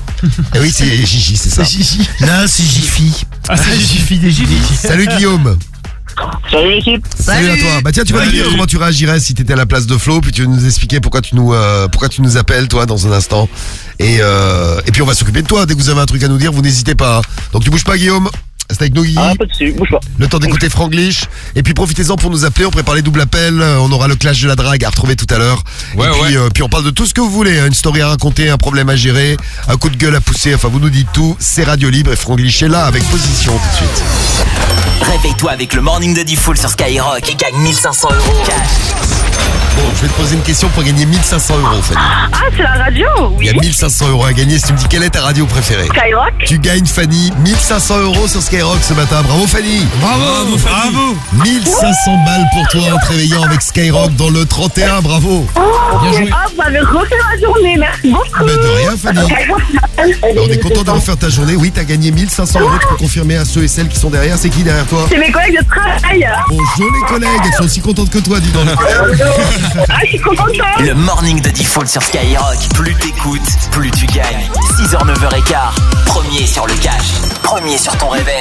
Et oui, c'est Gigi, c'est ça. Là, c'est Jiffy. Ah, c'est Jiffy des Jiffy. Salut Guillaume. Salut l'équipe. Salut à toi. Bah tiens, tu vas nous Salut. dire comment tu réagirais si t'étais à la place de Flo, puis tu vas nous expliquer pourquoi tu nous euh, pourquoi tu nous appelles toi dans un instant. Et euh, et puis on va s'occuper de toi dès que vous avez un truc à nous dire, vous n'hésitez pas. Donc tu bouges pas Guillaume. Reste avec nous Guigui. Ah, pas de soucis, bouge pas. Le temps d'écouter Franglish. Et puis profitez-en pour nous appeler. On prépare les doubles appels. Euh, On aura le clash de la drague à retrouver tout à l'heure. Ouais, et puis, ouais. euh, puis on parle de tout ce que vous voulez. hein. Une story à raconter, un problème à gérer, un coup de gueule à pousser. Enfin, vous nous dites tout. C'est Radio Libre et Franglish est là avec position tout de suite. Réveille-toi avec le morning de Diffoul sur Skyrock et gagne mille cinq cents euros cash. Bon, je vais te poser une question pour gagner mille cinq cents euros, Fanny. Ah, c'est la radio, Il oui. y a mille cinq cents euros à gagner. Si tu me dis quelle est ta radio préférée, Skyrock. tu gagnes Fanny. mille cinq cents euros sur Skyrock ce matin. Bravo Fanny. Bravo, bravo. mille cinq cents balles pour toi en te réveillant avec Skyrock dans le trente et un. Bravo. Bien joué. Ah, vous avez refait ma journée, merci beaucoup. Ben de rien Fanny. Skyrock, On est content de refaire ta journée. Oui, t'as gagné mille cinq cents euros. Tu peux confirmer à ceux et celles qui sont derrière. C'est qui derrière toi? c'est mes collègues de travail. Bonjour les collègues. Elles sont aussi contentes que toi, dis donc. Ah, je suis contente. Le morning de Diffoul sur Skyrock. Plus t'écoutes, plus tu gagnes. six heures, neuf heures quinze. Premier sur le cash. Premier sur ton réveil.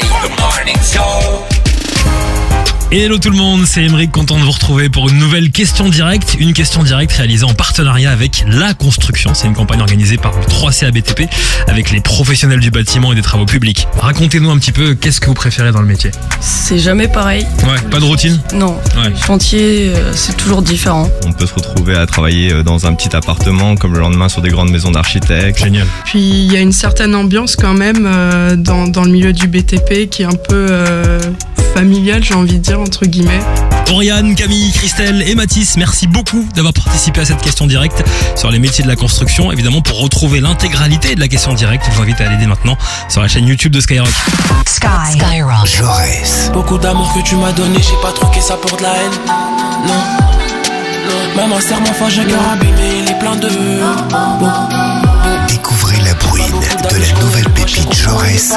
Hello tout le monde, c'est Emeric, content de vous retrouver pour une nouvelle question directe. Une question directe réalisée en partenariat avec La Construction. C'est une campagne organisée par le trois C A B T P avec les professionnels du bâtiment et des travaux publics. Racontez-nous un petit peu, qu'est-ce que vous préférez dans le métier? C'est jamais pareil. Ouais, pas de routine? Non. Ouais. Chantier, euh, c'est toujours différent. On peut se retrouver à travailler dans un petit appartement comme le lendemain sur des grandes maisons d'architectes. Génial. Puis il y a une certaine ambiance quand même euh, dans, dans le milieu du B T P qui est un peu euh, familiale, j'ai envie de dire, entre guillemets. Oriane, Camille, Christelle et Mathis, merci beaucoup d'avoir participé à cette question directe sur les métiers de la construction. Évidemment, pour retrouver l'intégralité de la question directe, je vous invite à aller dès maintenant sur la chaîne YouTube de Skyrock. Sky. Skyrock. Jaurès. Beaucoup d'amour que tu m'as donné, j'ai pas troqué ça pour de la haine. Non, non. Même un serment fort, j'ai cœur abîmé, il est plein de. Bon. Découvrez la bruine de la nouvelle pépite Jaurès.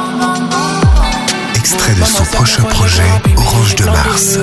Extrait de son prochain projet, Orange de Mars.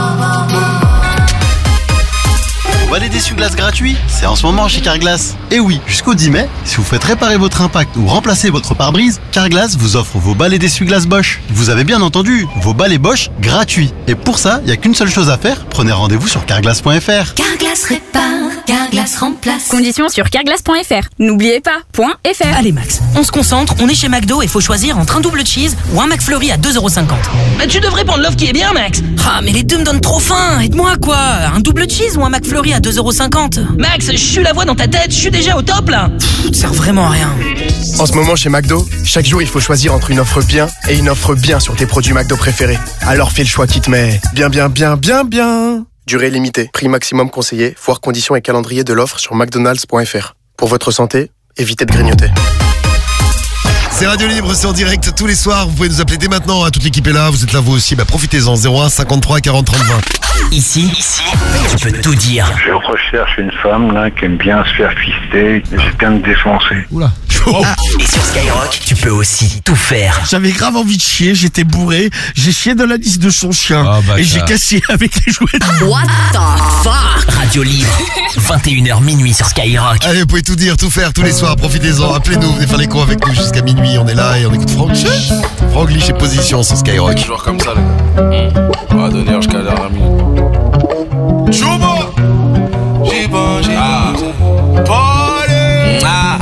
Balai d'essuie-glace gratuit, c'est en ce moment chez Carglass. Et oui, jusqu'au dix mai, si vous faites réparer votre impact ou remplacer votre pare-brise, Carglass vous offre vos balais d'essuie-glace Bosch. Vous avez bien entendu, vos balais Bosch gratuits. Et pour ça, il n'y a qu'une seule chose à faire, prenez rendez-vous sur carglass point f r. Carglass répare, Carglass remplace. Conditions sur carglass point f r. N'oubliez pas, .fr. Allez Max, on se concentre, on est chez McDo et faut choisir entre un double cheese ou un McFlurry à deux euros cinquante. Mais tu devrais prendre l'offre qui est bien, Max. Ah mais les deux me donnent trop faim, aide-moi quoi. Un double cheese ou un McFlurry à deux euros cinquante. Max, je suis la voix dans ta tête, je suis déjà au top là. Pff, ça sert vraiment à rien. En ce moment chez McDo, chaque jour il faut choisir entre une offre bien et une offre bien sur tes produits McDo préférés. Alors fais le choix qui te met bien bien bien bien bien. Durée limitée, prix maximum conseillé, voire conditions et calendrier de l'offre sur mcdonalds point f r. Pour votre santé, évitez de grignoter. C'est Radio Libre, c'est en direct tous les soirs. Vous pouvez nous appeler dès maintenant. Hein. Toute l'équipe est là. Vous êtes là vous aussi. Bah profitez-en. zéro un cinquante-trois quarante trente vingt. Ici, ici, tu peux tout dire. Je recherche une femme là qui aime bien se faire fister. J'ai bien me défoncer. Oula. Ah, et sur Skyrock, tu peux aussi tout faire. J'avais grave envie de chier, j'étais bourré, j'ai chié dans la liste de son chien Oh, bah, et j'ai ça. cassé avec les jouets. What the fuck? Radio Libre, vingt et une heures minuit sur Skyrock. Allez, vous pouvez tout dire, tout faire tous les soirs. Profitez-en. Appelez-nous, venez faire les cons avec nous jusqu'à minuit. On est là et on écoute Franglish. Franglish et position sur Skyrock. Toujours comme ça, les gars. On va donner jusqu'à la minute. Chouba! J'y pense, j'y pense. Party! Ah!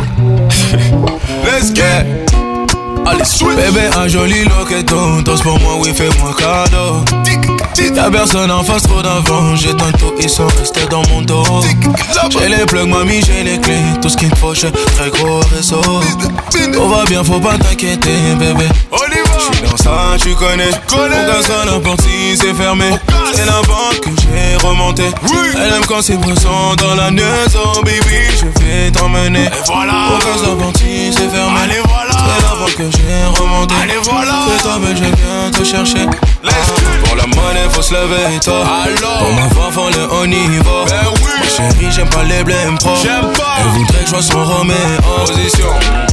Let's get! Allez, switch! Bébé, un joli loqueton. Danse pour moi, oui, fais-moi cadeau. Y'a personne en face, trop d'avant. J'ai un tout, ils sont restés dans mon dos. J'ai les plugs, mamie, j'ai les clés. Tout ce qu'il me faut, j'ai très gros réseau. Tout va bien, faut pas t'inquiéter, bébé. J'suis dans ça, tu connais. Aucun seul la porte si c'est fermé. C'est la banque que j'ai remontée. Elle aime quand c'est présent dans la maison, baby. Je vais t'emmener. Aucun seul la porte si c'est fermé. C'est la banque que j'ai remontée. Fais-toi belle, je viens te chercher. Pour la monnaie, faut se lever tôt. Pour ma femme, faut le haut niveau. Ma chérie, j'aime pas les blèmes pro. Elle voudrait que je sois son Roméo. Position.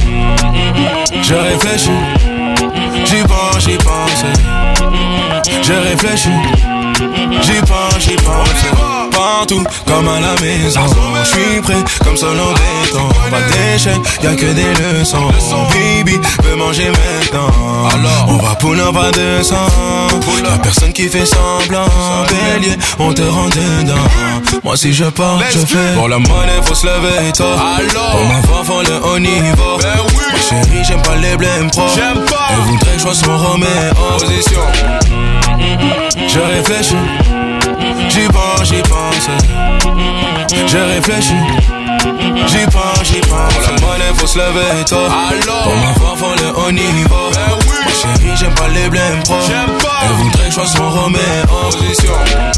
Je réfléchis. J'y pense, j'y pense. Je réfléchis. J'y pense, j'y pense. Partout, comme à la maison. J'suis prêt, comme seul en béton. Pas d'échec, y'a que des leçons. Baby, veux manger maintenant. Alors, on va pull up à deux cents. Y'a personne qui fait semblant. Bélier, on te rend dedans. Moi si je pars, je fais. Pour la monnaie, faut se lever tôt. Pour ma femme, faut le haut niveau. Ma chérie, j'aime pas les blèmes pro. Elle voudrait que je sois son Roméo. Position. Je réfléchis. J'y pense, j'y pense. Je réfléchis. J'y pense, j'y pense. Pour la monnaie, faut se lever tôt. Pour ma femme, faut le haut niveau. Ma chérie, j'aime pas les blèmes pro. Elle voudrait que je sois son Roméo. Position.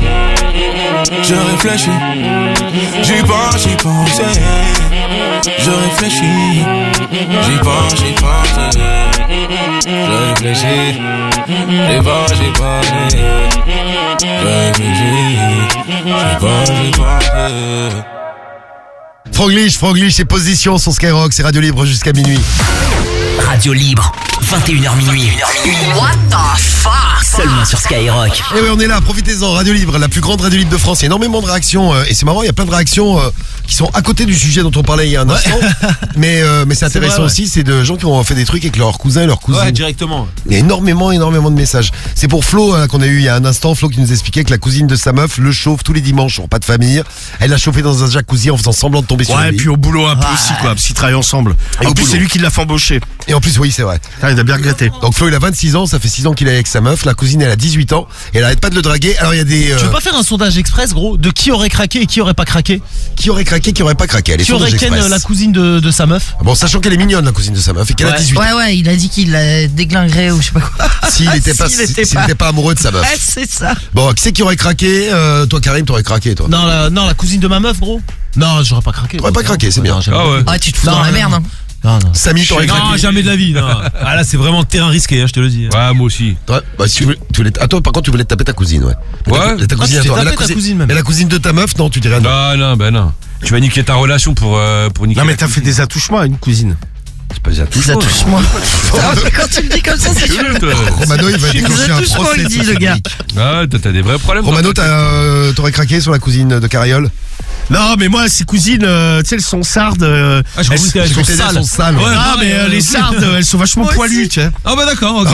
Je réfléchis. J'y pense, j'y pense. Je réfléchis. J'y pense, j'y pense. Je réfléchis. J'y pense, j'y pense. Je réfléchis. J'y pense, j'y pense. Franglish, Franglish et position sur Skyrock. C'est Radio Libre jusqu'à minuit. Radio Libre, vingt et une heures minuit. What the fuck? Seulement sur Skyrock. Et oui, on est là, profitez-en. Radio Libre, la plus grande radio libre de France. Il y a énormément de réactions. euh, et c'est marrant, il y a plein de réactions euh, qui sont à côté du sujet dont on parlait il y a un instant. mais euh, mais c'est C'est intéressant vrai, ouais. aussi, c'est de gens qui ont fait des trucs avec leurs cousins et leurs cousines. Ouais, directement. Il y a énormément, énormément de messages. C'est pour Flo hein, qu'on a eu il y a un instant. Flo qui nous expliquait que la cousine de sa meuf le chauffe tous les dimanches en repas de famille. Elle l'a chauffé dans un jacuzzi en faisant semblant de tomber sur lui. Ouais, et puis au boulot un peu aussi, quoi, parce qu'ils travaillent ensemble. Et En au plus, boulot. c'est lui qui l'a fait embaucher. Et en plus, oui, c'est vrai. Ah, il a bien regretté. Donc Flo, il a vingt-six ans, ça fait six ans qu'il est avec sa meuf. La cousine, elle a dix-huit ans et elle arrête pas de le draguer. Alors il y a des... euh, Tu veux pas faire un sondage express, gros, de qui aurait craqué et qui aurait pas craqué? Qui aurait craqué, qui aurait pas craqué? Allez, Qui aurait sondage ken express. la cousine de, de sa meuf? Bon, sachant qu'elle est mignonne, la cousine de sa meuf, et qu'elle a Ouais. dix-huit ans. Ouais, ouais, il a dit qu'il la déglinguerait ou je sais pas quoi. S'il n'était pas, S'il s'il était n'était pas amoureux de sa meuf. Ouais, c'est ça. Bon, qui c'est qui aurait craqué? Euh, toi, Karim, t'aurais craqué, toi. Non, la, non, la cousine de ma meuf, gros. Non, j'aurais pas craqué. T'aurais pas craqué, c'est bien. jamais. Ah ouais. Ah, tu te fous Non, dans la non, merde. non. Hein. Non, non. Samy, t'aurais Non, craqué. jamais de la vie. Non. Ah là, c'est vraiment terrain risqué, hein, je te le dis. Ouais, moi aussi. Ouais, bah, si tu voulais, tu voulais, ah, toi, par contre, tu voulais te taper ta cousine, ouais. Mais Ouais. Ta, ta Ah, cousine tu à t'es toi. Mais la tapé ta cousine, cousine, même. mais la cousine de ta meuf, non, tu dirais non. Non, non, ben non. Tu vas niquer ta relation pour, euh, pour niquer. Non, mais la t'as fait cousine. des attouchements à une cousine. C'est pas des Ça attouchements. touche moi. Quand tu le dis comme ça, c'est sûr. Romano, il va Ça déclencher un touche moi, procès. il dit le gars. Ah, t'as t'as des vrais problèmes. Romano, t'as, euh, t'aurais craqué sur la cousine de Cariole? Non, mais moi, ces cousines, euh, tu sais, elles sont sardes. euh, Ah, je elles, crois que Je elles sont t'ai dit, elles sales. sont sales. Ouais, Ah, pareil, mais euh, euh, les sardes, elles sont vachement Moi poilues, tu sais. Ah bah d'accord, ok.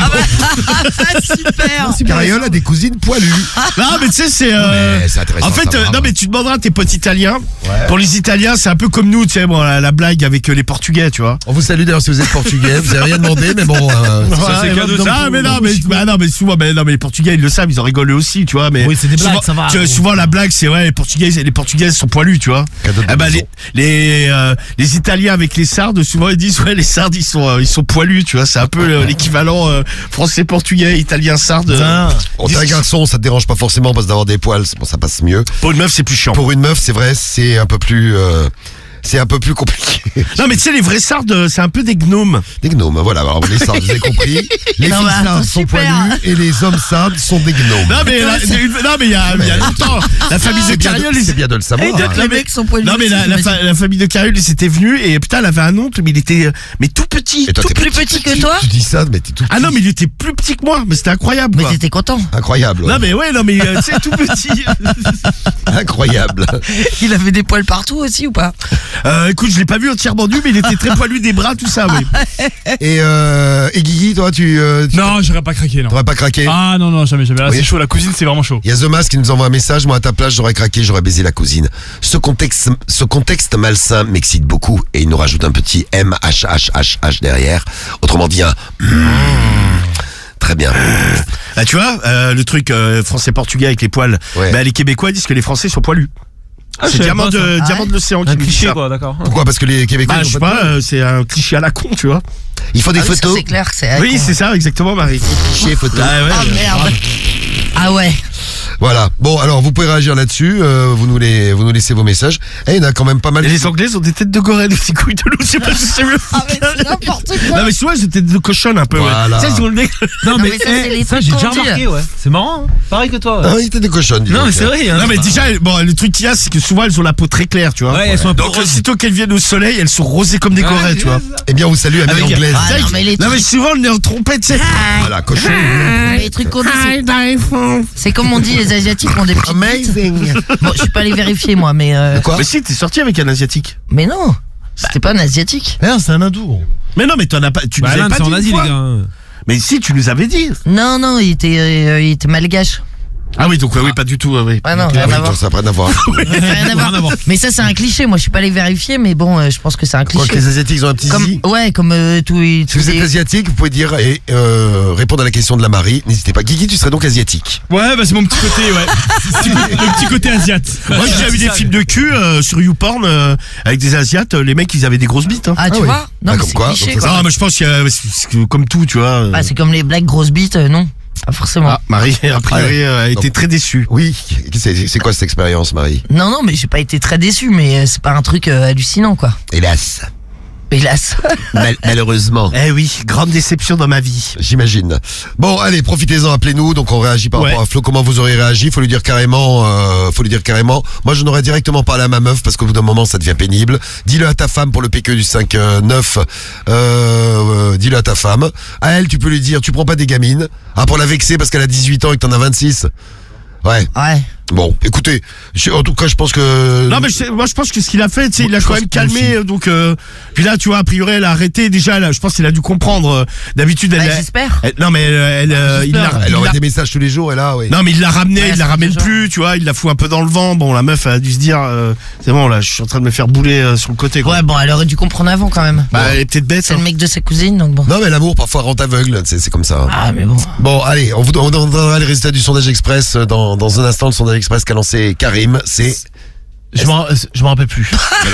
Ah, super. Cariole a des cousines poilues. Non, mais tu sais, c'est. euh, mais c'est intéressant, en fait, ça, euh, bravo. non, mais tu demanderas à tes potes italiens. Ouais. Pour les Italiens, c'est un peu comme nous, tu sais, bon, la, la blague avec euh, les Portugais, tu vois. On vous salue d'ailleurs si vous êtes portugais. Vous avez rien demandé, mais bon. euh, Ça, c'est Ouais, cadeau, Ah, ça. mais non, mais, bah, non, mais souvent, bah, non, mais les Portugais, ils le savent, ils en rigolent eux aussi, tu vois. Mais Oui, c'est des blagues, souvent, ça va. tu vois, souvent, la blague, c'est ouais, les Portugais, les Portugaises sont poilus, tu vois. Cadeau de Ah bah, maison. les, les, euh, les Italiens avec les Sardes, souvent, ils disent, ouais, les Sardes, ils sont, euh, ils sont poilus, tu vois. C'est un peu euh, l'équivalent euh, français-portugais, italien, sarde. euh, Bon, t'es un garçon, ça te dérange pas forcément parce que d'avoir des poils, bon, ça passe mieux. Pour une meuf, c'est plus chiant. Pour une meuf, c'est vrai, c'est un peu plus. euh, c'est un peu plus compliqué. Non, mais tu sais, les vrais sardes, c'est un peu des gnomes. Des gnomes, voilà. Alors, les sardes, vous avez compris. Les Non, filles mais attends, sardes sont super. poilus et les hommes sardes sont des gnomes. Non, mais, la- c'est une- non, mais il y a, il y a longtemps, la famille de C'est bien de- Cariol, c'est bien de le savoir. Et donc, hein. les mecs sont poilus. Non, mais la, aussi, la, j'imagine. fa- la famille de Cariol, ils étaient venus et putain, elle avait un oncle, mais il était, euh, mais tout petit. Et toi, tout t'es Plus petit que toi. Tu dis ça, mais t'es tout Ah non, mais il était plus petit que moi, mais c'était incroyable. Mais quoi. t'étais content. incroyable. ouais. Non, mais ouais, non, mais euh, tu sais, tout petit. Incroyable. Il avait des poils partout aussi ou pas? Euh, écoute, je l'ai pas vu entièrement nu, mais il était très poilu des bras, tout ça, oui. Et, euh, et Guigui, toi, tu, euh, tu Non, j'aurais pas craqué, non. t'aurais pas craqué? Ah non, non, jamais, jamais. Là, Oui. c'est chaud, la cousine, c'est vraiment chaud. Il y a The Mask qui nous envoie un message. Moi, à ta place, j'aurais craqué, j'aurais baisé la cousine. Ce contexte, ce contexte malsain m'excite beaucoup. Et il nous rajoute un petit M H H H H derrière. Autrement dit, un mm. Très bien. Bah, tu vois, euh, le truc euh, français-portugais avec les poils. Ouais. Bah, les Québécois disent que les Français sont poilus. Ah, je c'est savais Diamant pas, de, ça. Diamant de l'océan qui Un nous dit cliché, ça. quoi, d'accord. Pourquoi? Parce que les Québécois, Bah, ils je ont sais pas de pas, poils euh, c'est un cliché à la con, tu vois. Il faut des Ah oui, ça, photos. c'est clair, c'est. Oui, c'est ça, exactement, Marie. Cliché, photos. Ah, ouais, Ah euh, merde. Ah ouais. Voilà. Bon, alors, vous pouvez réagir là-dessus. euh, vous nous les, vous nous laissez vos messages. Et il y en a quand même pas mal. Et les Anglais ont des têtes de gorille, des petits couilles de loup, je sais pas si c'est mieux. Ah mais c'est n'importe quoi. Non, mais souvent, c'est des têtes de cochonne un peu. ouais. Voilà. Ça, ils ont le nez. Non, Non, mais, mais ça, eh, c'est les ça, trucs j'ai qu'on déjà dit. remarqué, ouais. C'est marrant, hein. Pareil que toi. Ouais. Ah, il était des cochonnes. dis Non, donc. mais c'est vrai. Hein, Non, mais c'est déjà, bon, le truc qu'il y a, c'est que souvent, elles ont la peau très claire, tu vois. Ouais, elles sont un peu Donc, roses. aussitôt qu'elles viennent au soleil, elles sont rosées comme des Ouais, gorilles, c'est tu vois. Eh bien, on vous salue, amie Avec- anglaise. Ah, non, mais les Non, mais trucs, souvent, le nez en trompette, c'est. Voilà, cochon. les trucs qu'on dit, c'est- c'est comme on dit, les Asiatiques ont des petites bites. Amazing. Bon, je suis pas allé vérifier moi, mais. euh, Quoi? Mais si, t'es sorti avec un Asiatique. Mais non, c'était pas un Asiatique. Merde, c'est un hindou. Mais non, mais t'en as pas. Tu nous Bah, avais l'Inde, pas c'est dit en une Asie, fois. les gars. Mais si, tu nous avais dit. Non, non, il était, euh, il était malgache. Ah oui, donc ouais, oui, pas du tout. ouais, oui. Ah non, Ok. rien Oui, à voir. ça n'a rien à voir. Rien à voir. Mais ça, c'est un cliché. Moi, je suis pas allé vérifier, mais bon, euh, je pense que c'est un Quoi cliché. que les Asiatiques ils ont un petit Comme, zizi. ouais, comme euh, tout. Si tous vous êtes les- asiatique, vous pouvez dire et euh, répondre à la question de la Marie. N'hésitez pas. Guigui, tu serais donc asiatique. Ouais, bah c'est mon petit côté, ouais. Petit côté- le petit côté asiate. Moi, j'ai déjà vu des films de cul euh, sur YouPorn euh, avec des Asiates. euh, Les mecs, ils avaient des grosses bites. Hein. Ah, tu Ah oui. vois Non, Ah, mais comme c'est quoi, cliché, donc ça, quoi. Non, mais je pense qu'il y a, c'est- c'est comme tout, tu vois. euh. Bah, c'est comme les blagues grosses bites, euh, non. Pas forcément. Ah, Marie, a priori, euh, a été Donc- très déçue. Oui. C'est c'est quoi cette expérience, Marie? Non, non, mais j'ai pas été très déçu, mais euh, c'est pas un truc euh, hallucinant, quoi. Hélas. Hélas. Mal- malheureusement. Eh oui, grande déception dans ma vie. J'imagine. Bon, allez, profitez-en, appelez-nous. Donc, on réagit par Ouais. rapport à Flo. Comment vous auriez réagi? Faut lui dire carrément. Euh, faut lui dire carrément. Moi, je n'aurais directement parlé à ma meuf parce qu'au bout d'un moment, ça devient pénible. Dis-le à ta femme pour le P Q du cinq neuf. Euh, euh, dis-le à ta femme. À elle, tu peux lui dire, tu prends pas des gamines. Ah, pour la vexer parce qu'elle a dix-huit ans et que t'en as vingt-six. Ouais. Ouais. Bon, écoutez, je- en tout cas, je pense que. Non mais je sais- moi je pense que ce qu'il a fait, tu sais, il a Je quand pense même que calmé, euh, donc euh, puis là tu vois a priori elle a arrêté déjà, là, je pense qu'il a dû comprendre. euh, D'habitude elle, Bah, elle- j'espère. elle- non mais elle, elle, euh, il l'a, Elle il aurait l'a- des messages tous les jours et là, oui. non mais il l'a ramené, Ouais, il la c'est ramène déjà. plus, tu vois, il la fout un peu dans le vent. Bon la meuf a dû se dire, euh, c'est bon là, je suis en train de me faire bouler euh, sur le côté. Quoi. Ouais, bon, elle aurait dû comprendre avant quand même. Bah elle est peut-être bête. C'est hein. le mec de sa cousine, donc bon. Non, mais l'amour parfois rend aveugle, c'est c'est comme ça. Ah, mais bon. Bon, allez, on vous on vous donnera les résultats du sondage express dans, dans un instant. Le sondage express qu'a lancé Karim, c'est. Je m'en je m'en rappelle plus.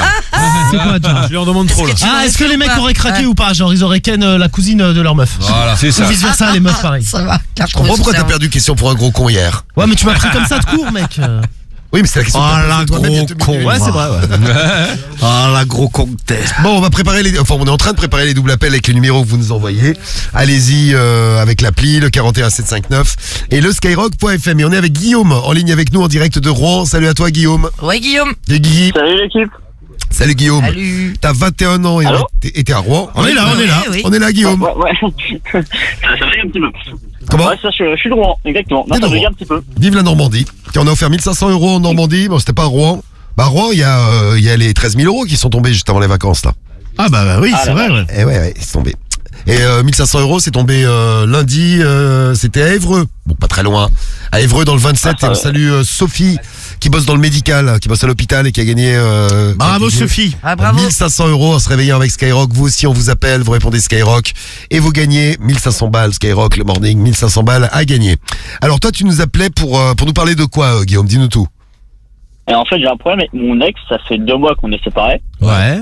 C'est quoi, déjà Je lui en demande trop là. Ah, est-ce que les mecs pas auraient craqué Ouais. ou pas? Genre, ils auraient ken euh, la cousine euh, de leur meuf. Voilà, c'est Ou ça. vice versa, les meufs pareil. Ça va. Je comprends pourquoi t'as perdu question pour un gros con hier. Ouais, mais tu m'as pris comme ça de court, mec. Euh, Oui, mais c'est la question. Oh que t'as la posée toi-même il y a gros deux con. minutes. Ouais, c'est vrai, ouais. Ah la gros con que t'es. Bon, on va préparer les. Enfin, on est en train de préparer les doubles appels avec les numéros que vous nous envoyez. Allez-y euh, avec l'appli, le quarante et un sept cent cinquante-neuf et le skyrock point f m. Et on est avec Guillaume en ligne avec nous en direct de Rouen. Salut à toi, Guillaume. Ouais, Guillaume. Et Guigui. Salut l'équipe. Salut, Guillaume. Salut. T'as vingt et un ans et Allô t'es et t'es à Rouen. On est là, on est là. Oui, oui. On est là, Guillaume. Ouais, ouais. ça, ça veille un petit peu. Comment Ouais, ça, je, je suis de Rouen, exactement. Non, T'es de ça veille Rouen. un petit peu. Vive la Normandie. Tiens, on a offert mille cinq cents euros en Normandie. Bon, c'était pas à Rouen. Bah, Rouen, il y, a, euh, il y a les treize mille euros qui sont tombés juste avant les vacances, là. Ah bah, bah oui, Ah, c'est la vrai. Ouais. Eh ouais, ouais, c'est tombé. Et euh, mille cinq cents euros, c'est tombé euh, lundi, euh, c'était à Évreux. Bon, pas très loin. À Évreux, dans le vingt-sept. Ah, et on ouais. salue euh, Sophie, qui bosse dans le médical, qui bosse à l'hôpital et qui a gagné... Euh, Bravo qui a gagné Sophie. Ah, bravo. mille cinq cents euros en se réveillant avec Skyrock. Vous aussi, on vous appelle, vous répondez Skyrock. Et vous gagnez mille cinq cents balles, Skyrock, le morning, mille cinq cents balles à gagner. Alors toi, tu nous appelais pour, euh, pour nous parler de quoi, euh, Guillaume? Dis-nous tout. Et en fait, j'ai un problème avec mon ex, ça fait deux mois qu'on est séparés. Ouais.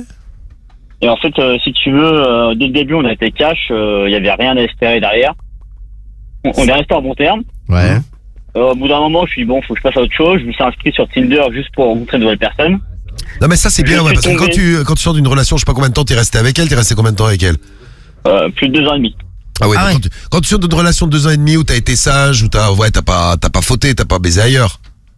Et en fait, euh, si tu veux, euh, dès le début, on a été cash, il y avait rien à espérer derrière. On, on est resté en bon terme. Ouais. Euh, au bout d'un moment, je suis dit, bon, faut que je passe à autre chose. Je me suis inscrit sur Tinder juste pour rencontrer de nouvelles personnes. Non mais ça c'est bien, Je ouais, suis parce que quand tombé. tu, quand tu sors d'une relation, je sais pas combien de temps t'es resté avec elle, t'es resté combien de temps avec elle? Euh, plus de deux ans et demi. Ah ouais, Ah donc ouais. Quand, tu, quand tu sors d'une relation de deux ans et demi où t'as été sage, où t'as, ouais, t'as pas, t'as pas fauté, t'as pas baisé ailleurs.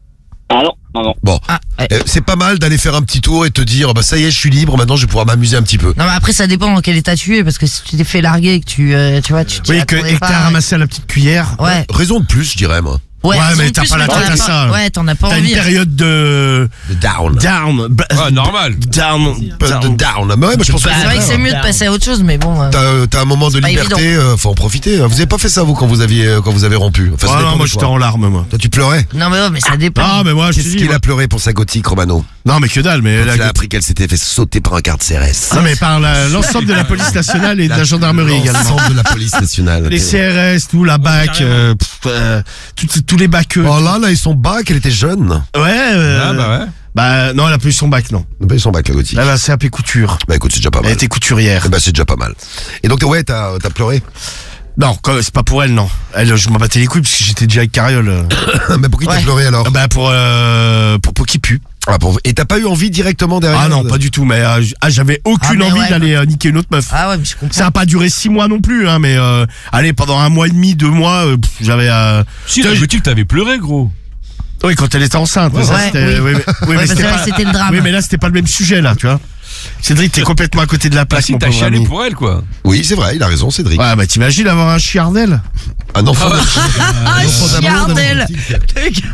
Ah non, non, non. Bon, euh, c'est pas mal d'aller faire un petit tour et te dire, bah ça y est, je suis libre, maintenant je vais pouvoir m'amuser un petit peu. Non mais après ça dépend dans quel état tu es parce que si tu t'es fait larguer et que tu euh, tu vois tu t'y Oui, que, attendais et que pas, t'as ramassé à la petite cuillère. Ouais. Raison de plus, je dirais moi. Ouais, raison mais de t'as plus, pas la mais tête t'en à as ça. pas- ouais, t'en as pas T'as envie. une période de... De down. Down. Bah, Ouais, normal. Down. De down. Mais ouais, moi je pense que C'est vrai que c'est mieux de passer à autre chose mais bon. euh, T'as, t'as un moment de pas liberté, évident. euh, faut en profiter. Vous avez pas fait ça vous quand vous aviez, euh, quand vous avez rompu? Enfin, ça Ah dépend non, moi de j'étais toi. en larmes, moi. Toi tu pleurais? Non mais ouais, mais ça dépend. Ah, mais moi je te Qu'est-ce dis. qu'il moi- a pleuré pour sa gothique, Romano? Non, mais que dalle, mais Quand la- il a appris qu'elle s'était fait sauter par un quart de C R S. Non, mais par la- l'ensemble de la police nationale et de la gendarmerie également. L'ensemble de la police nationale. Les C R S, tout, la B A C, euh, pff, euh, tout- tous les bacs. Oh là, là, ils sont bac, elle était jeune. Ouais, euh, Ah, bah ouais. Bah, non, elle a pas eu son bac, non. Ils sont bac, la gothique. Elle a C A P couture. Bah écoute, c'est déjà pas mal. Elle était couturière. Eh bah c'est déjà pas mal. Et donc, ouais, t'as, t'as pleuré? Non, quand- c'est pas pour elle, non. Elle, je m'en battais les couilles parce que j'étais déjà avec Carriole. euh. Mais pour qui t'as Ouais. pleuré alors? Bah, pour, euh, pour, pour qui pue. Ah, pour- Et t'as pas eu envie directement derrière? Ah non, pas du tout, mais euh, j- ah, j'avais aucune Ah, mais envie ouais. d'aller euh, niquer une autre meuf. Ah ouais, mais je comprends. Ça a pas duré six mois non plus, hein, mais euh, allez, pendant un mois et demi, deux mois, euh, pff, j'avais... Euh, Si, la boutique, t'avais pleuré, gros. oui, quand elle était enceinte. Ouais, ça, ouais, c'était, oui. oui, mais, oui, Ouais, mais parce c'était que là, pas- c'était le drame. Oui, mais là, c'était pas le même sujet, là, tu vois. Cédric, t'es complètement à côté de la Bah place, si, mon t'as pauvre chialé ami. pour elle, quoi. Oui, c'est vrai, il a raison, Cédric. Ouais, bah t'imagines avoir un chiardel Un enfant Ah, de- un enfant d'amour de Chiardel. romantique.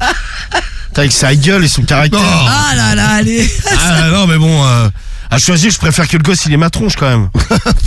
avec sa gueule et son caractère. Ah là là, allez. Ah non, mais bon, euh, à choisir, je préfère que le gosse, il ait ma tronche, quand même.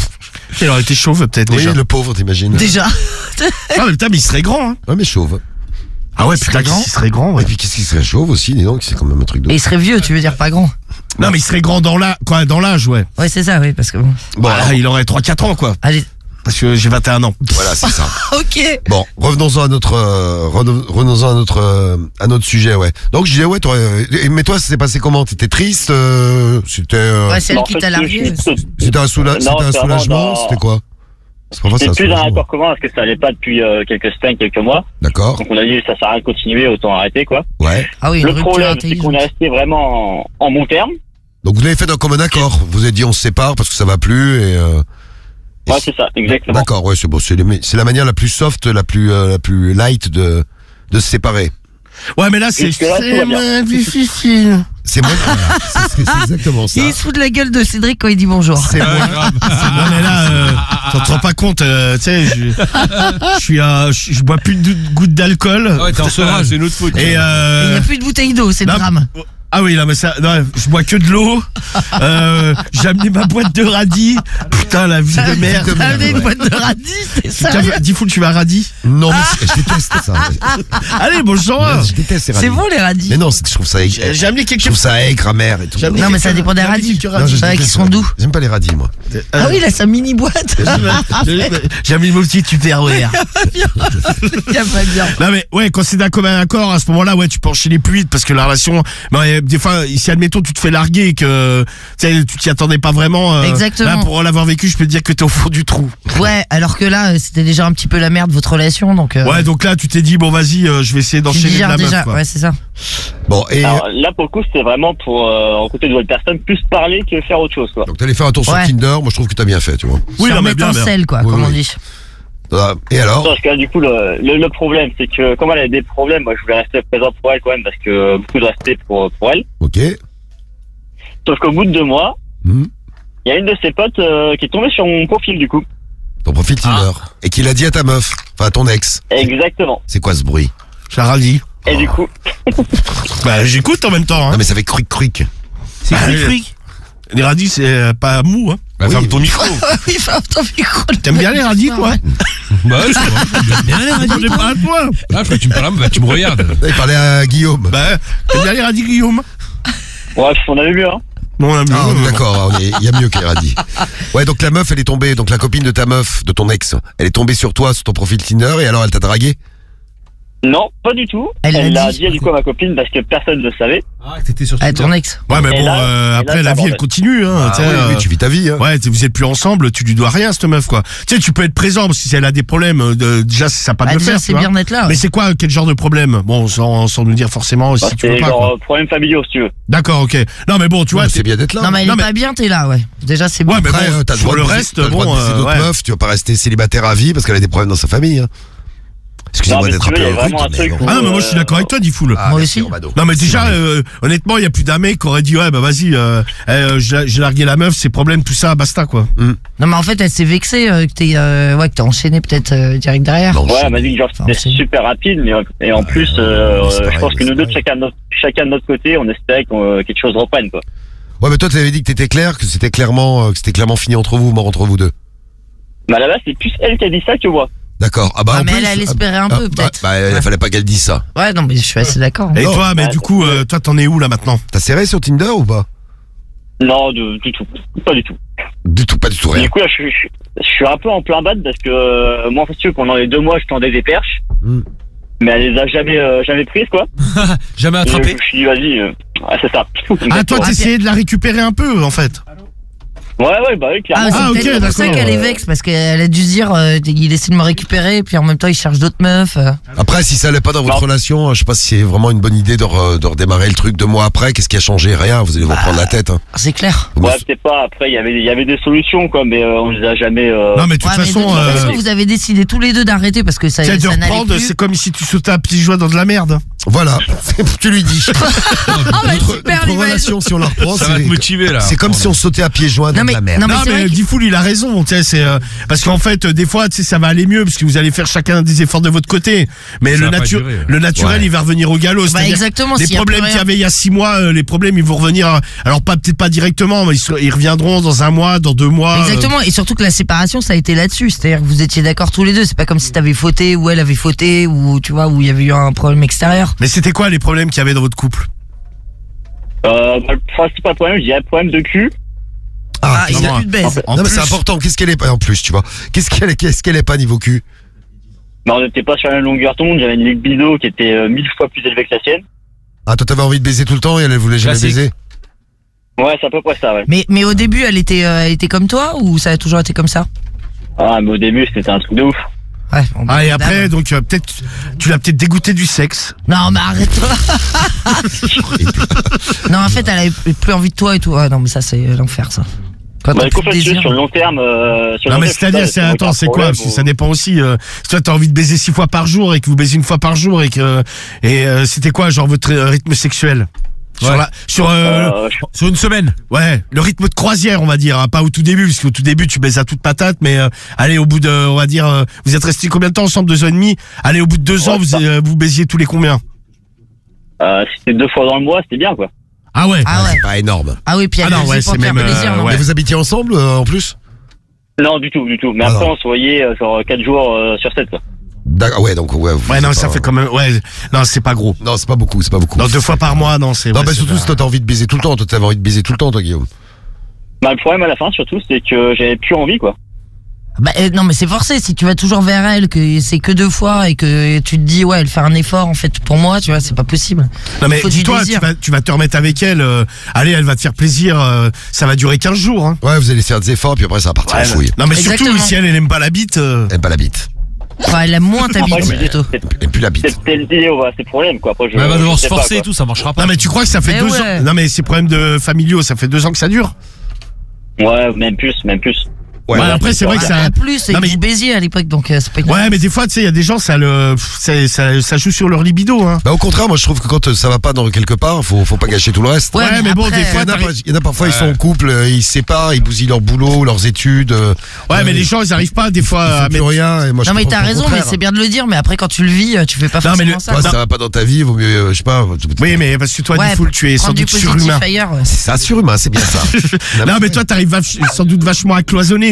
Il aurait été chauve, peut-être, Oui, déjà. le pauvre, t'imagines? Déjà. Ah, mais putain, mais il serait grand, hein. Ouais, mais chauve. Ah ouais, Il putain, serait grand. il serait grand, ouais. Et puis qu'est-ce qu'il serait chauve aussi, dis donc, c'est quand même un truc de. Et il serait vieux, tu veux dire pas grand. Non, mais il serait grand dans l'âge, quoi, dans l'âge, ouais. Ouais, c'est ça, oui, parce que bon. Bon, Ah, alors, il aurait trois quatre ans, quoi. Allez. Parce que j'ai vingt et un ans. voilà, c'est ça. Ok. Bon, revenons-en à notre, euh, revenons- revenons-en à notre, euh, à notre sujet, ouais. Donc je disais, ouais, toi, euh, mais toi, ça s'est passé comment? T'étais triste? euh, C'était, euh, Ouais, c'est elle Non, en qui fait, t'a je- largué. je- c'était un, soula- Non, c'était un c'est vraiment soulagement? dans- C'était quoi? C'est pas vrai, c'est un C'est plus un soulagement. accord commun parce que ça allait pas depuis euh, quelques semaines, quelques mois. D'accord. Donc on a dit ça sert à rien de continuer, autant arrêter quoi. Ouais. Ah oui, une Le rupture problème c'est qu'on intelligente. est resté vraiment en, en bon terme. Donc vous l'avez fait d'un commun accord. Vous avez dit on se sépare parce que ça va plus et. Euh, et Ouais, c'est ça, exactement. D'accord, ouais, c'est bon. C'est, les- c'est la manière la plus soft, la plus, euh, la plus light de, de se séparer. Ouais, mais là, c'est Jusque-là, tout va c'est bien. moins difficile. C'est moi. Voilà, c'est, c'est exactement ça. Il se fout de la gueule de Cédric quand il dit bonjour. C'est moi. Non, mais là, euh, t'en te rends pas compte, euh, tu sais, je, je suis à, je, je bois plus de gouttes d'alcool. Ouais, t'es en sevrage, c'est une autre faute. Et Il n'y euh, a plus de bouteille d'eau, c'est le non, drame. ah oui, là, mais ça, non, je bois que de l'eau. Euh, j'ai amené ma boîte de radis. Putain, la vie de merde. de T'as merde, amené une ouais. boîte de radis, c'est ça. Tiens, dis fou, tu vas à radis. Non, mais c'est- je déteste ça. Allez, bon sang. Je déteste ces C'est radis. bon les radis. Mais non, c'est- je trouve ça aigre. J'ai amené Je quelques. trouve ça aigre, amer et tout. J'ai amené Non, mais ça quelques- dépend des j'ai amené radis. quelques Non, radis. je C'est vrai déteste qu'ils sont ça. doux. J'aime pas les radis, moi. Ah oui, il a sa mini boîte. J'ai amené mon petit tupperware. Il y a pas bien. Non mais ouais, quand c'est d'un commun accord, à ce moment-là, ouais, tu peux enchaîner plus vite parce que la relation, ben, euh, des fois, si admettons tu te fais larguer et que tu sais, tu t'y attendais pas vraiment. euh, Exactement. Là, pour l'avoir vécu, je peux te dire que t'es au fond du trou. Ouais, alors que là, euh, c'était déjà un petit peu la merde votre relation, donc. euh, Ouais, donc là, tu t'es dit bon, vas-y, euh, je vais essayer tu d'enchaîner de digères la déjà. meuf. Quoi. Ouais, c'est ça. Bon, et. Alors là pour le coup c'était vraiment pour euh, rencontrer de nouvelles personnes, plus parler que faire autre chose quoi. Donc t'allais faire un tour sur Ouais. Tinder, moi je trouve que t'as bien fait, tu vois. Oui, Se non, mais remettre bien, en bien. selle, quoi, Oui, comme oui. on dit. Ah, Et alors? Parce que là, du coup le, le, le problème c'est que comme elle avait des problèmes, moi je voulais rester présent pour elle quand même parce que beaucoup de respect pour, pour elle. Ok. Sauf qu'au bout de deux mois, Hmm. il y a une de ses potes euh, qui est tombée sur mon profil du coup. Ton profil Tinder. Et qu'il a dit à ta meuf, enfin à ton ex. Exactement. C'est quoi ce bruit? J'ai radis. Et du coup, Bah, j'écoute en même temps. Hein. Non mais ça fait cric cric. C'est cric Les radis, c'est euh, pas mou. Hein. Bah, ferme ton micro. Oui, ferme ton micro. T'aimes bien les radis, toi? Bah, ouais, c'est vrai. Bien les radis, pas à toi. Ah, je crois que tu me parles, bah, tu me regardes. Il parlait à Guillaume. Bah, t'aimes bien les radis, Guillaume? bref, on avait mieux hein. Non, on a Ah, on est d'accord, il y a mieux que les radis. Ouais, donc la meuf, elle est tombée, donc la copine de ta meuf, de ton ex, elle est tombée sur toi, sur ton profil Tinder, et alors elle t'a dragué? Non, pas du tout. Elle Elle l'a l'a dit, dit du coup à ma copine parce que personne ne le savait. Ah, t'étais sur Ah, ton ex. Ouais, mais Et bon, là- euh, et après, là, la ça vie, elle bordel. continue, hein. Ah, tu sais, oui, oui, euh, tu vis ta vie. Hein. Ouais, vous êtes plus ensemble, tu lui dois rien, cette meuf, quoi. Tu sais, tu peux être présent, parce que si elle a des problèmes, euh, de- déjà, c'est sympa Bah, de le déjà, faire. c'est tu vois. bien d'être là, ouais. Mais c'est quoi, quel genre de problème? Bon, sans, sans nous dire forcément Bah, si tu veux c'est pas, genre quoi. euh, problème familiaux, si tu veux. D'accord, ok. Non, mais bon, tu vois. Non, mais c'est bien d'être là. Non, mais elle Non, est mais- pas bien, t'es là, ouais. Déjà, c'est bon. Ouais, mais Après, bon, euh, t'as le sur droit le de baiser- reste, t'as le droit bon, de baiser euh, d'autres ouais. meufs, tu vas pas rester célibataire à vie parce qu'elle a des problèmes dans sa famille. Hein. Excusez-moi Non, mais d'être si un tu peu veux, il y a rude, vraiment un mais truc bon. Ah non, mais moi, je suis d'accord avec toi, Diffoul. Ah, Moi merci, aussi. Romano. Non mais déjà euh, honnêtement il y a plus d'un mec qui aurait dit ouais bah vas-y euh, euh, j'ai j'ai largué la meuf, ses problèmes tout ça basta quoi. Non, mais en fait, elle s'est vexée euh, que t'es euh, ouais, que t'as enchaîné peut-être euh, direct derrière. Non, Ouais, je- elle m'a dit que genre Enfin, c'était c'est- super rapide, mais et en plus, euh, ouais, c'est je pareil, pense que c'est nous deux, pareil. chacun de notre, chacun de notre côté, on espérait que quelque chose reprenne quoi. Ouais, mais toi, tu avais dit que t'étais clair, que c'était clairement, euh, que c'était clairement fini entre vous, mort entre vous deux. Mais à la base, c'est plus elle qui a dit ça que moi. D'accord. Ah bah Ah, en mais plus, elle, elle espérait un ah, peu, bah, peut-être. Bah, il Ouais. fallait pas qu'elle dise ça. Ouais, non, mais je suis assez d'accord. Et Non. toi mais Ouais, du coup euh, toi t'en es où là maintenant? T'as serré sur Tinder ou pas? Non, de- du tout, pas du tout. Du tout, pas du tout rien. Du coup, là, je, suis- je, suis- je suis un peu en plein bad parce que euh, moi, en fait, si tu veux, pendant les deux mois, je tendais des perches, Hmm. mais elle les a jamais, euh, jamais prises quoi. Jamais Et attrapé. Je me suis dit, vas-y, euh, ah, c'est ça. Ah toi t'essayais de la récupérer un peu en fait. Ouais, ouais, bah oui, Ah, clairement. c'est Ah, ok, peut-être pour ça d'accord. qu'elle est vexe, parce qu'elle a dû se dire, euh, il essaie de me récupérer, puis en même temps, il cherche d'autres meufs. euh. Après, si ça allait pas dans votre Non. relation, je sais pas si c'est vraiment une bonne idée de, re- de redémarrer le truc deux mois après. Qu'est-ce qui a changé? Rien. Vous allez vous prendre la tête. Hein. C'est clair. Vous Ouais, me- peut-être pas. Après, il y avait, il y avait des solutions, quoi, mais euh, on les a jamais. Euh... Non mais de toute Ouais, mais de façon toute euh, façon, vous avez décidé tous les deux d'arrêter parce que ça, tu sais, de ça n'allait reprendre plus. c'est comme si tu sautais à petits joie dans de la merde. Voilà. tu lui dis. Ah, bah, Notre, super, notre l'image. relation, si on la reprend, Ça va te c'est motiver là. c'est comme si on sautait à pieds joints dans Non, mais- de la merde. non, mais Non c'est mais vrai que- Diffoul il a raison, tu sais c'est euh, parce qu'en fait euh, des fois tu sais ça va aller mieux parce que vous allez faire chacun des efforts de votre côté. Mais Ça le va pas natu- durer, ouais. le naturel Ouais. il va revenir au galop. Bah, c'est-à-dire exactement, Les s'il y a problèmes plus qu'il y rien. avait il y a six mois, euh, les problèmes ils vont revenir. euh, Alors pas peut-être pas directement, mais ils, se- ils reviendront dans un mois, dans deux mois. euh, Exactement, et surtout que la séparation, ça a été là-dessus. C'est-à-dire que vous étiez d'accord tous les deux. C'est pas comme si t'avais fauté ou elle avait fauté ou tu vois où il y avait eu un problème extérieur. Mais c'était quoi les problèmes qu'il y avait dans votre couple? Euh, bah, le principal problème, je dirais problème de cul. Ah, il non, a plus de baise. En non, mais plus- c'est important. Qu'est-ce qu'elle est pas en plus, tu vois? Qu'est-ce qu'elle est, qu'est-ce qu'elle est pas niveau cul? Mais on n'était pas sur la même longueur d'onde. J'avais une libido qui était euh, mille fois plus élevée que la sienne. Ah, toi, t'avais envie de baiser tout le temps et elle, elle voulait jamais Classique. baiser? Ouais, c'est à peu près ça, ouais. Mais, mais au début, elle était, euh, elle était comme toi ou ça a toujours été comme ça? Ah, mais au début, c'était un truc de ouf. Ouais. bon, Ah et bah, après donc euh, peut-être tu l'as peut-être dégoûté du sexe. Non, mais arrête-toi. Non, en fait, elle avait plus envie de toi et tout. Ah, non, mais ça, c'est l'enfer, ça. Quand Bah, t'as écoute, plus de si tu veux, désir. sur le long terme. Euh, sur le Non long mais terme, c'est-à-dire je sais c'est pas, attends aucun c'est quoi problème, parce que ou- ça dépend aussi euh, si toi t'as envie de baiser six fois par jour et que vous baisez une fois par jour et que et euh, c'était quoi genre votre euh, rythme sexuel sur Ouais. la sur euh, Euh, je- Sur une semaine. ouais le rythme de croisière on va dire hein, pas au tout début parce qu'au tout début tu baises à toute patate mais euh, allez au bout de on va dire euh, vous êtes restés combien de temps ensemble deux ans et demi allez au bout de deux Ouais, ans vous ça. euh, vous baisiez tous les combien euh, si c'était deux fois dans le mois, c'était bien, quoi. ah ouais Ah ouais. C'est pas énorme. Ah oui, puis elle Ah non, le faisait ouais, pour c'est te faire même, plaisir, euh, non ouais. Mais vous habitiez ensemble euh, en plus? Non, du tout, du tout. Mais Ah, après, non. on se voyait euh, genre quatre jours euh, sur sept, quoi. D'accord, ouais, donc ouais. vous ouais non êtes ça pas- fait quand même ouais non c'est pas gros Non, c'est pas beaucoup, c'est pas beaucoup. non deux fois par mois non c'est Non, ouais, bah c'est surtout pas- si toi t'as envie de baiser tout le temps. Toi, t'avais envie de baiser tout le temps, toi, Guillaume. Bah, le problème à la fin, surtout, c'est que j'avais plus envie, quoi. Bah, euh, non, mais c'est forcé. Si tu vas toujours vers elle, que c'est que deux fois et que tu te dis, ouais, elle fait un effort, en fait, pour moi, tu vois, c'est pas possible. Non mais Il faut du dis-toi, tu désir. vas, tu vas te remettre avec elle. euh, allez, elle va te faire plaisir. euh, ça va durer quinze jours. Hein. Ouais, vous allez faire des efforts, puis après ça va partir en fouille. Non mais surtout Exactement. si elle, elle aime pas la bite. euh, Elle aime pas la bite. Enfin, elle aime moins ta bite, Après, plutôt. c'est- Elle aime plus la bite. C'était l'idée, ouais, c'est le problème, quoi. Après, je, Elle va devoir je se sais pas, forcer quoi. et tout, ça marchera pas. Non mais tu crois que ça fait Mais deux ouais. ans. Non mais ces problèmes de familiaux, ça fait deux ans que ça dure. Ouais, même plus, même plus. Ouais, après c'est vrai que ça. En plus, c'est Non, que mais- vous baisiez à l'époque, donc euh, c'est pas une... Ouais mais des fois tu sais il y a des gens ça le ça, ça, ça joue sur leur libido hein. Bah au contraire, moi je trouve que quand euh, ça va pas dans quelque part, faut faut pas gâcher tout le reste. Ouais, Ouais, mais bon, des Il y, fois, en a, t'arrives- pas- il y en a parfois ils sont en couple, euh, ils se séparent, ils bousillent leur boulot, leurs études. euh, Ouais euh, mais les gens ils arrivent pas des ils fois font à plus mettre. rien. Et moi, je Non, mais pense t'as qu'au raison, mais contraire, c'est bien de le dire, mais après, quand tu le vis, tu fais pas Non, mais forcément le- ça. ouais, ça va pas dans ta vie, vaut mieux, euh, je sais pas. Oui mais parce que toi Ouais, du full tu es sans prendre du doute positif surhumain. ailleurs, ouais. C'est ça, surhumain, c'est bien ça. Non mais toi t'arrives vach- sans doute vachement à cloisonner.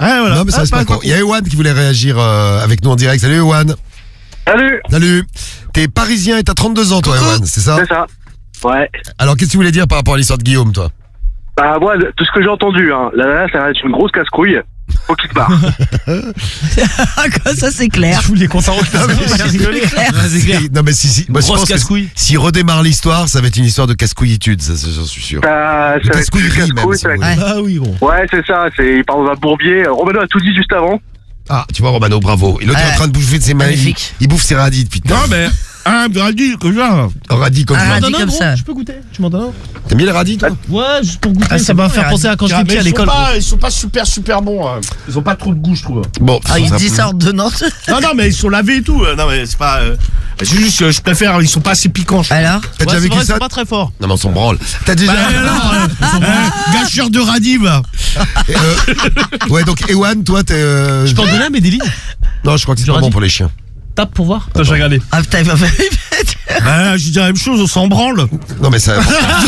Ouais, voilà. Non, mais ça Ah, reste pas pas con. con. Il y a Ewan qui voulait réagir euh, avec nous en direct. Salut Ewan. Salut. Salut. T'es parisien et t'as trente-deux ans, toi, Ewan, c'est ça? C'est ça. Ouais. Alors, qu'est-ce que tu voulais dire par rapport à l'histoire de Guillaume, toi? Bah moi, tout ce que j'ai entendu, hein, la nana, ça va être une grosse casse-couille. Faut qu'il te barre. Quoi, ça c'est clair. Je voulais qu'on s'en rende compte. Non mais si, si. Moi, je Grosse pense que casse-couille. s'il redémarre l'histoire, ça va être une histoire de casse-couillitude, ça, ça, j'en suis sûr. Ça, De ça va être plus casse-couillerie, même, casse-couille. si ça va vous être- voulez. Ah oui, bon. Ouais, c'est ça. C'est, il parle dans un bourbier. Romano a tout dit juste avant. Ah, tu vois Romano, bravo. Il est Ouais. en train de bouffer de ses mains. Il, Magnifique. il bouffe ses radis depuis. Non, mais un radis comme ça. Un radis comme Un ça. radis T'en as un, comme gros ça. Je peux goûter. Tu m'en donnes un? T'aimes bien les radis, toi? Ouais, juste pour goûter. Ah, ça c'est va bon, me faire les penser à quand j'étais Mais petit à ils sont l'école. pas- Ils sont pas super super bons. hein. Ils ont pas trop de goût, je trouve. Bon, Ah, ils ça- disent sortent de Nantes. Non, non, mais ils sont lavés et tout. euh, Non, mais c'est pas. euh, C'est juste, que je préfère. Ils sont pas assez piquants. je trouve. Alors T'as Ouais, déjà c'est vécu vrai, ça? c'est pas très fort. Non mais on s'en branle. T'as déjà... Bah, alors, euh, euh, gâcheur de radis, va. Et, euh, ouais, donc Ewan, toi t'es... euh, Je peux en donner un, mais Déli? Non, je crois que c'est Du pas bon radis. pour les chiens. Tape pour voir. Attends, je vais regarder. Ah putain, il va faire. Bah, je dis la même chose, on s'en branle. Non mais ça...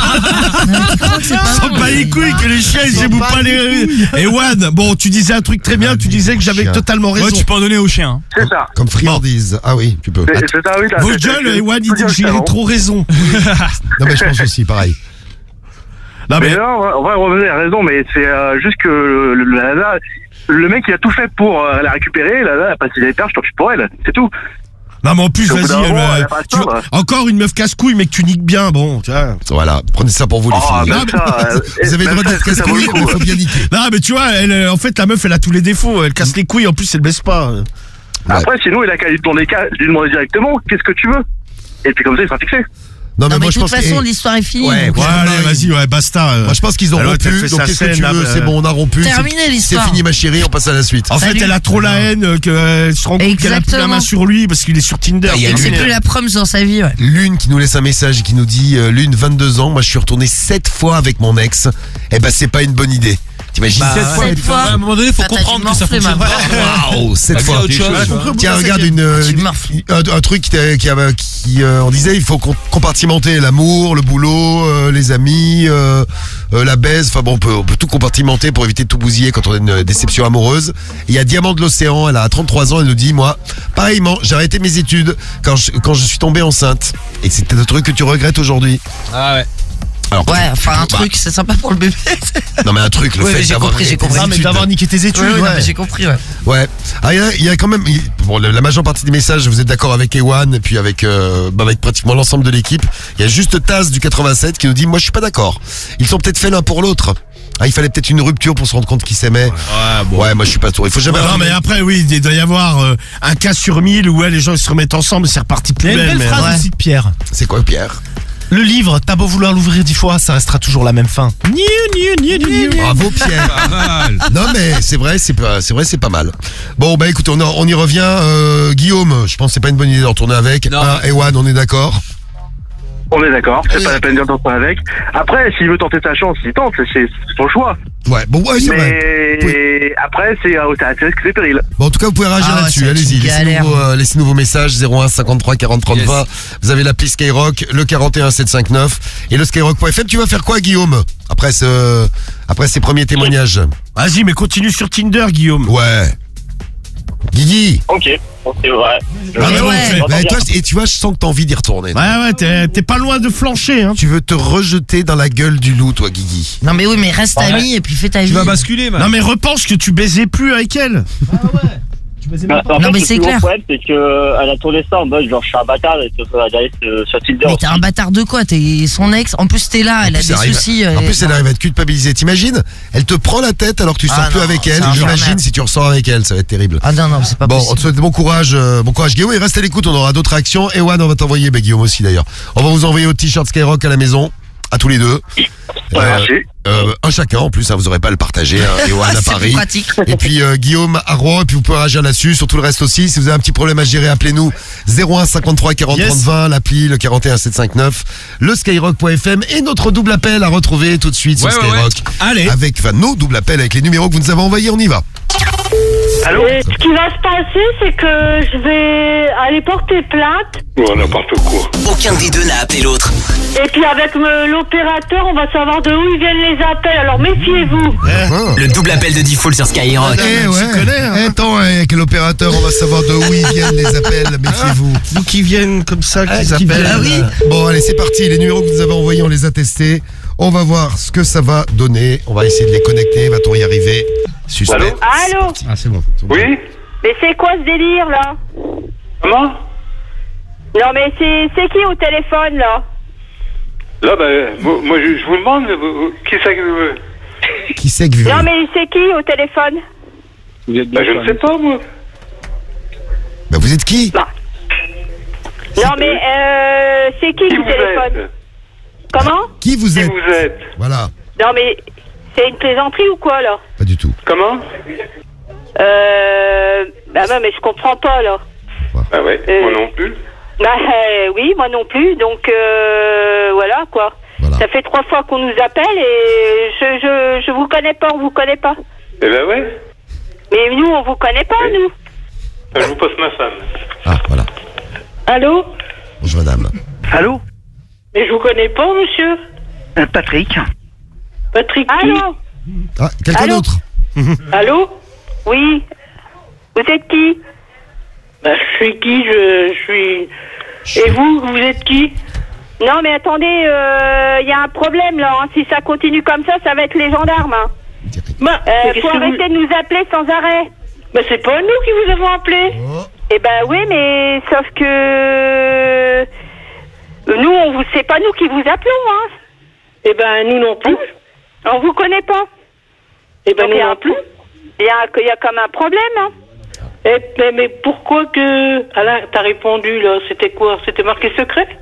On s'en bat les couilles que les chiens ils ébouent pas les. Et One, bon, tu disais un truc très bien, tu disais que j'avais Chien. totalement raison. Ouais, tu peux en donner aux chiens. C'est ça. Comme friandise. Ah oui, tu peux. C'est, c'est ça, oui. là, Vos c'est- gueules, c'est- et One, il tout dit dit que juste j'ai avant. trop raison. Non mais je pense aussi, pareil. Non, Mais mais. non, en vrai, Romano a raison, mais c'est euh, juste que le, le, la nana, le mec, il a tout fait pour euh, la récupérer. La nana a passé les perches, tant pis pour elle. C'est tout. Non, mais en plus, Au bout vas-y, d'un elle, moment, euh, elle a pas à se tu vois, plaindre. encore une meuf casse-couille, mais que tu niques bien, bon, tu vois. Voilà, prenez ça pour vous les Oh, filles. même ça, euh, Vous avez le même droit ça, d'être est-ce que ça vaut casse-couille, le mais coup, faut bien niquer. Non, mais tu vois, elle, euh, en fait, la meuf, elle a tous les défauts. Elle casse les couilles, en plus, elle baisse pas. Ouais. Après, sinon, il a qu'à lui demander, qu'à lui demander directement qu'est-ce que tu veux. Et puis comme ça, il sera fixé. Non mais Non, mais moi de je toute pense façon, que... l'histoire est finie. Ouais, donc, ouais, Ouais, euh, allez, vas-y, ouais, basta. euh. Moi je pense qu'ils ont Elle, ouais, rompu, elle fait donc sa qu'est-ce que scène, tu veux? là, C'est bon, on a rompu. Terminé c'est- l'histoire. C'est fini ma chérie, on passe à la suite. En fait, Salut. elle a trop la haine euh, qu'elle se rend compte qu'elle a plus la Exactement. main sur lui parce qu'il est sur Tinder. Il y a Et que c'est Lune. plus la proms dans sa vie, ouais. Lune qui nous laisse un message et qui nous dit euh, Lune, vingt-deux ans, moi je suis retourné sept fois avec mon ex. Eh ben c'est pas une bonne idée. T'imagines Bah, sept fois Sept putain. fois. À un moment donné, faut Ah, t'as dû comprendre que ça morfler, fonctionne ma pas. Waouh, sept Bah, fois. fais autre chose. Tiens, regarde une, euh, Tu une- morfles. un, un truc qui, t'a- qui, avait- qui euh, on disait il faut com- compartimenter l'amour, le boulot, euh, les amis, euh, euh, la baise. Enfin bon, on peut, on peut tout compartimenter pour éviter de tout bousiller quand on a une déception amoureuse. Et il y a Diamant de l'Océan, elle a trente-trois ans, elle nous dit moi, pareillement, j'ai arrêté mes études quand je, quand je suis tombée enceinte. Et c'était un truc que tu regrettes aujourd'hui. Ah ouais. Alors, Ouais, enfin un bah, truc, c'est sympa pour le bébé. Non mais un truc, le Ouais, fait j'ai d'avoir compris, j'ai arrêté compris. tes Non, mais études. d'avoir niqué tes études. Oui, oui, non, ouais. mais j'ai compris, ouais. Ouais. Ah, il y a- il y, a quand même. il- Bon, la, la majeure partie des messages, vous êtes d'accord avec Ewan et puis avec, euh, bah, avec pratiquement l'ensemble de l'équipe. Il y a juste Taz du quatre-vingt-sept qui nous dit moi je suis pas d'accord. Ils sont peut-être faits l'un pour l'autre. Ah, il fallait peut-être une rupture pour se rendre compte qu'ils s'aimaient. Ouais, bon. moi je suis pas trop. Il faut jamais. Ouais, non, mais après, oui, il doit y avoir euh, un cas sur mille où ouais, les gens ils se remettent ensemble, c'est reparti plus Il y a une belle. belle mais- phrase Ouais. aussi de Pierre. C'est quoi, Pierre? Le livre, t'as beau vouloir l'ouvrir dix fois, ça restera toujours la même fin. Niu, niu, niu, niu. Bravo Pierre. Pas mal. Non mais c'est vrai, c'est pas, c'est vrai, c'est pas mal. Bon bah écoutez, on, en- on y revient. Euh, Guillaume, je pense que c'est pas une bonne idée de retourner avec. Non. Ah, Ewan, on est d'accord. On est d'accord. C'est pas la peine d'en tenter avec. Après, s'il veut tenter sa chance, il tente. C'est, c'est son choix. Ouais, bon ouais, c'est vrai. Mais après, c'est à c'est à tes risques et périls. Bon, en tout cas, vous pouvez réagir Ah ouais, là-dessus. ça va être Allez-y, une laissez-nous galère. vos, euh, laissez-nous vos messages zéro un cinquante-trois quarante trente Yes. vingt. Vous avez l'appli Skyrock, le quarante et un sept cent cinquante-neuf et le skyrock point f m. Tu vas faire quoi, Guillaume, après ce, après ces premiers témoignages? Vas-y, mais continue sur Tinder, Guillaume. Ouais. Guigui. Ok, ok, ouais. Ah, mais ouais. bon, J'entends bah, bien. toi, et tu vois, je sens que t'as envie d'y retourner. Ouais, ouais, t'es t'es pas loin de flancher, hein. Tu veux te rejeter dans la gueule du loup, toi, Guigui. Non, mais oui, mais reste Ouais. ami et puis fais ta vie. Tu vas basculer, man. Non, mais repense que tu baisais plus avec elle. Bah, en Non, fait, mais le c'est plus gros clair. problème, c'est qu'elle a tourné ça en mode genre je suis un bâtard et que ça va aller sur- sur Tinder. Mais t'es un bâtard de quoi? T'es son ex. En plus, t'es là, elle En a plus, des elle arrive- soucis. En euh, plus, elle arrive à être culpabilisée. T'imagines? Elle te prend la tête alors que tu Ah sors plus non, avec c'est elle. infernal. J'imagine si tu ressors avec elle, ça va être terrible. Ah non, non, c'est pas Bon, on possible. te souhaite bon courage, euh, bon courage Guillaume, et reste à l'écoute, on aura d'autres réactions. Ewan, on va t'envoyer, bah, Guillaume aussi d'ailleurs. On va vous envoyer au t-shirt Skyrock à la maison, à tous les deux. Ouais, merci. euh, un chacun en plus, hein, vous aurez pas à le partager, hein, Ewan à C'est Paris. plus pratique. Et puis euh, Guillaume à Rouen, et puis vous pouvez réagir là-dessus, sur tout le reste aussi. Si vous avez un petit problème à gérer, appelez-nous zéro un cinquante-trois quarante Yes. trente vingt, l'appli, le quarante et un sept cent cinquante-neuf, le skyrock point f m et notre double appel à retrouver tout de suite sur Ouais, ouais, Skyrock. Allez. Avec, enfin, nos doubles appels avec les numéros que vous nous avez envoyés, on y va. Allô? Et ce qui va se passer, c'est que je vais aller porter plainte. Oh, n'importe quoi. Aucun des deux n'a appelé l'autre. Et puis avec me- l'opérateur, on va savoir de où ils viennent les appels, alors méfiez-vous. Le double appel de Diffoul sur Skyrock. Eh ouais. connais, hein. Eh, attends, avec l'opérateur, on va savoir de où ils viennent les appels. Méfiez-vous. D'où qui viennent comme ça, Ah, qu'ils qui appellent. viennent. Bon, allez, c'est parti. Les numéros que vous avez envoyés, on les a testés. On va voir ce que ça va donner. On va essayer de les connecter. Va-t-on y arriver? Suspect. Allô? Ah, c'est bon. Oui? Mais c'est quoi ce délire, là? Comment? Non, mais c'est c'est qui au téléphone, là? Là, ben, moi, moi, je, je vous demande, vous- vous- qui c'est que vous... Qui c'est que vous Non, mais c'est qui au téléphone? Ben, je ne sais pas, moi. Bah, vous êtes qui? Non, mais euh, c'est qui, Qui au vous téléphone? êtes? Comment? Qui vous Qui êtes? vous êtes? Voilà. Non, mais c'est une plaisanterie ou quoi, là? Pas du tout. Comment? Euh... Bah non, mais je comprends pas, là. Ah ouais, Euh. moi non plus. Bah euh, oui, moi non plus, donc euh, voilà, quoi. Ça fait trois fois qu'on nous appelle et je, je, je vous connais pas, on vous connaît pas. Eh ben ouais. Mais nous, on vous connaît pas, nous. Je vous passe ma femme. Ah, voilà. Allô? Bonjour, madame. Allô? Mais je vous connais pas, monsieur. Euh, Patrick. Patrick qui? Allô? Ah, quelqu'un Allô? d'autre? Allô? Oui. Vous êtes qui? Bah, je suis qui? Je, je suis... Et vous, vous êtes qui? Non, mais attendez, il euh, y a un problème, là. Hein. Si ça continue comme ça, ça va être les gendarmes. Hein. Bah, euh, faut arrêter de nous appeler sans arrêt. Bah, c'est pas nous qui vous avons appelé. Eh ben oui, mais sauf que... Nous, on vous... c'est pas nous qui vous appelons, hein. Eh ben, nous non plus. On vous connaît pas. Eh ben, nous non plus. Il y a, il y a comme un problème, hein. Eh, mais, mais pourquoi que... Alain, t'as répondu, là, c'était quoi? C'était marqué secret?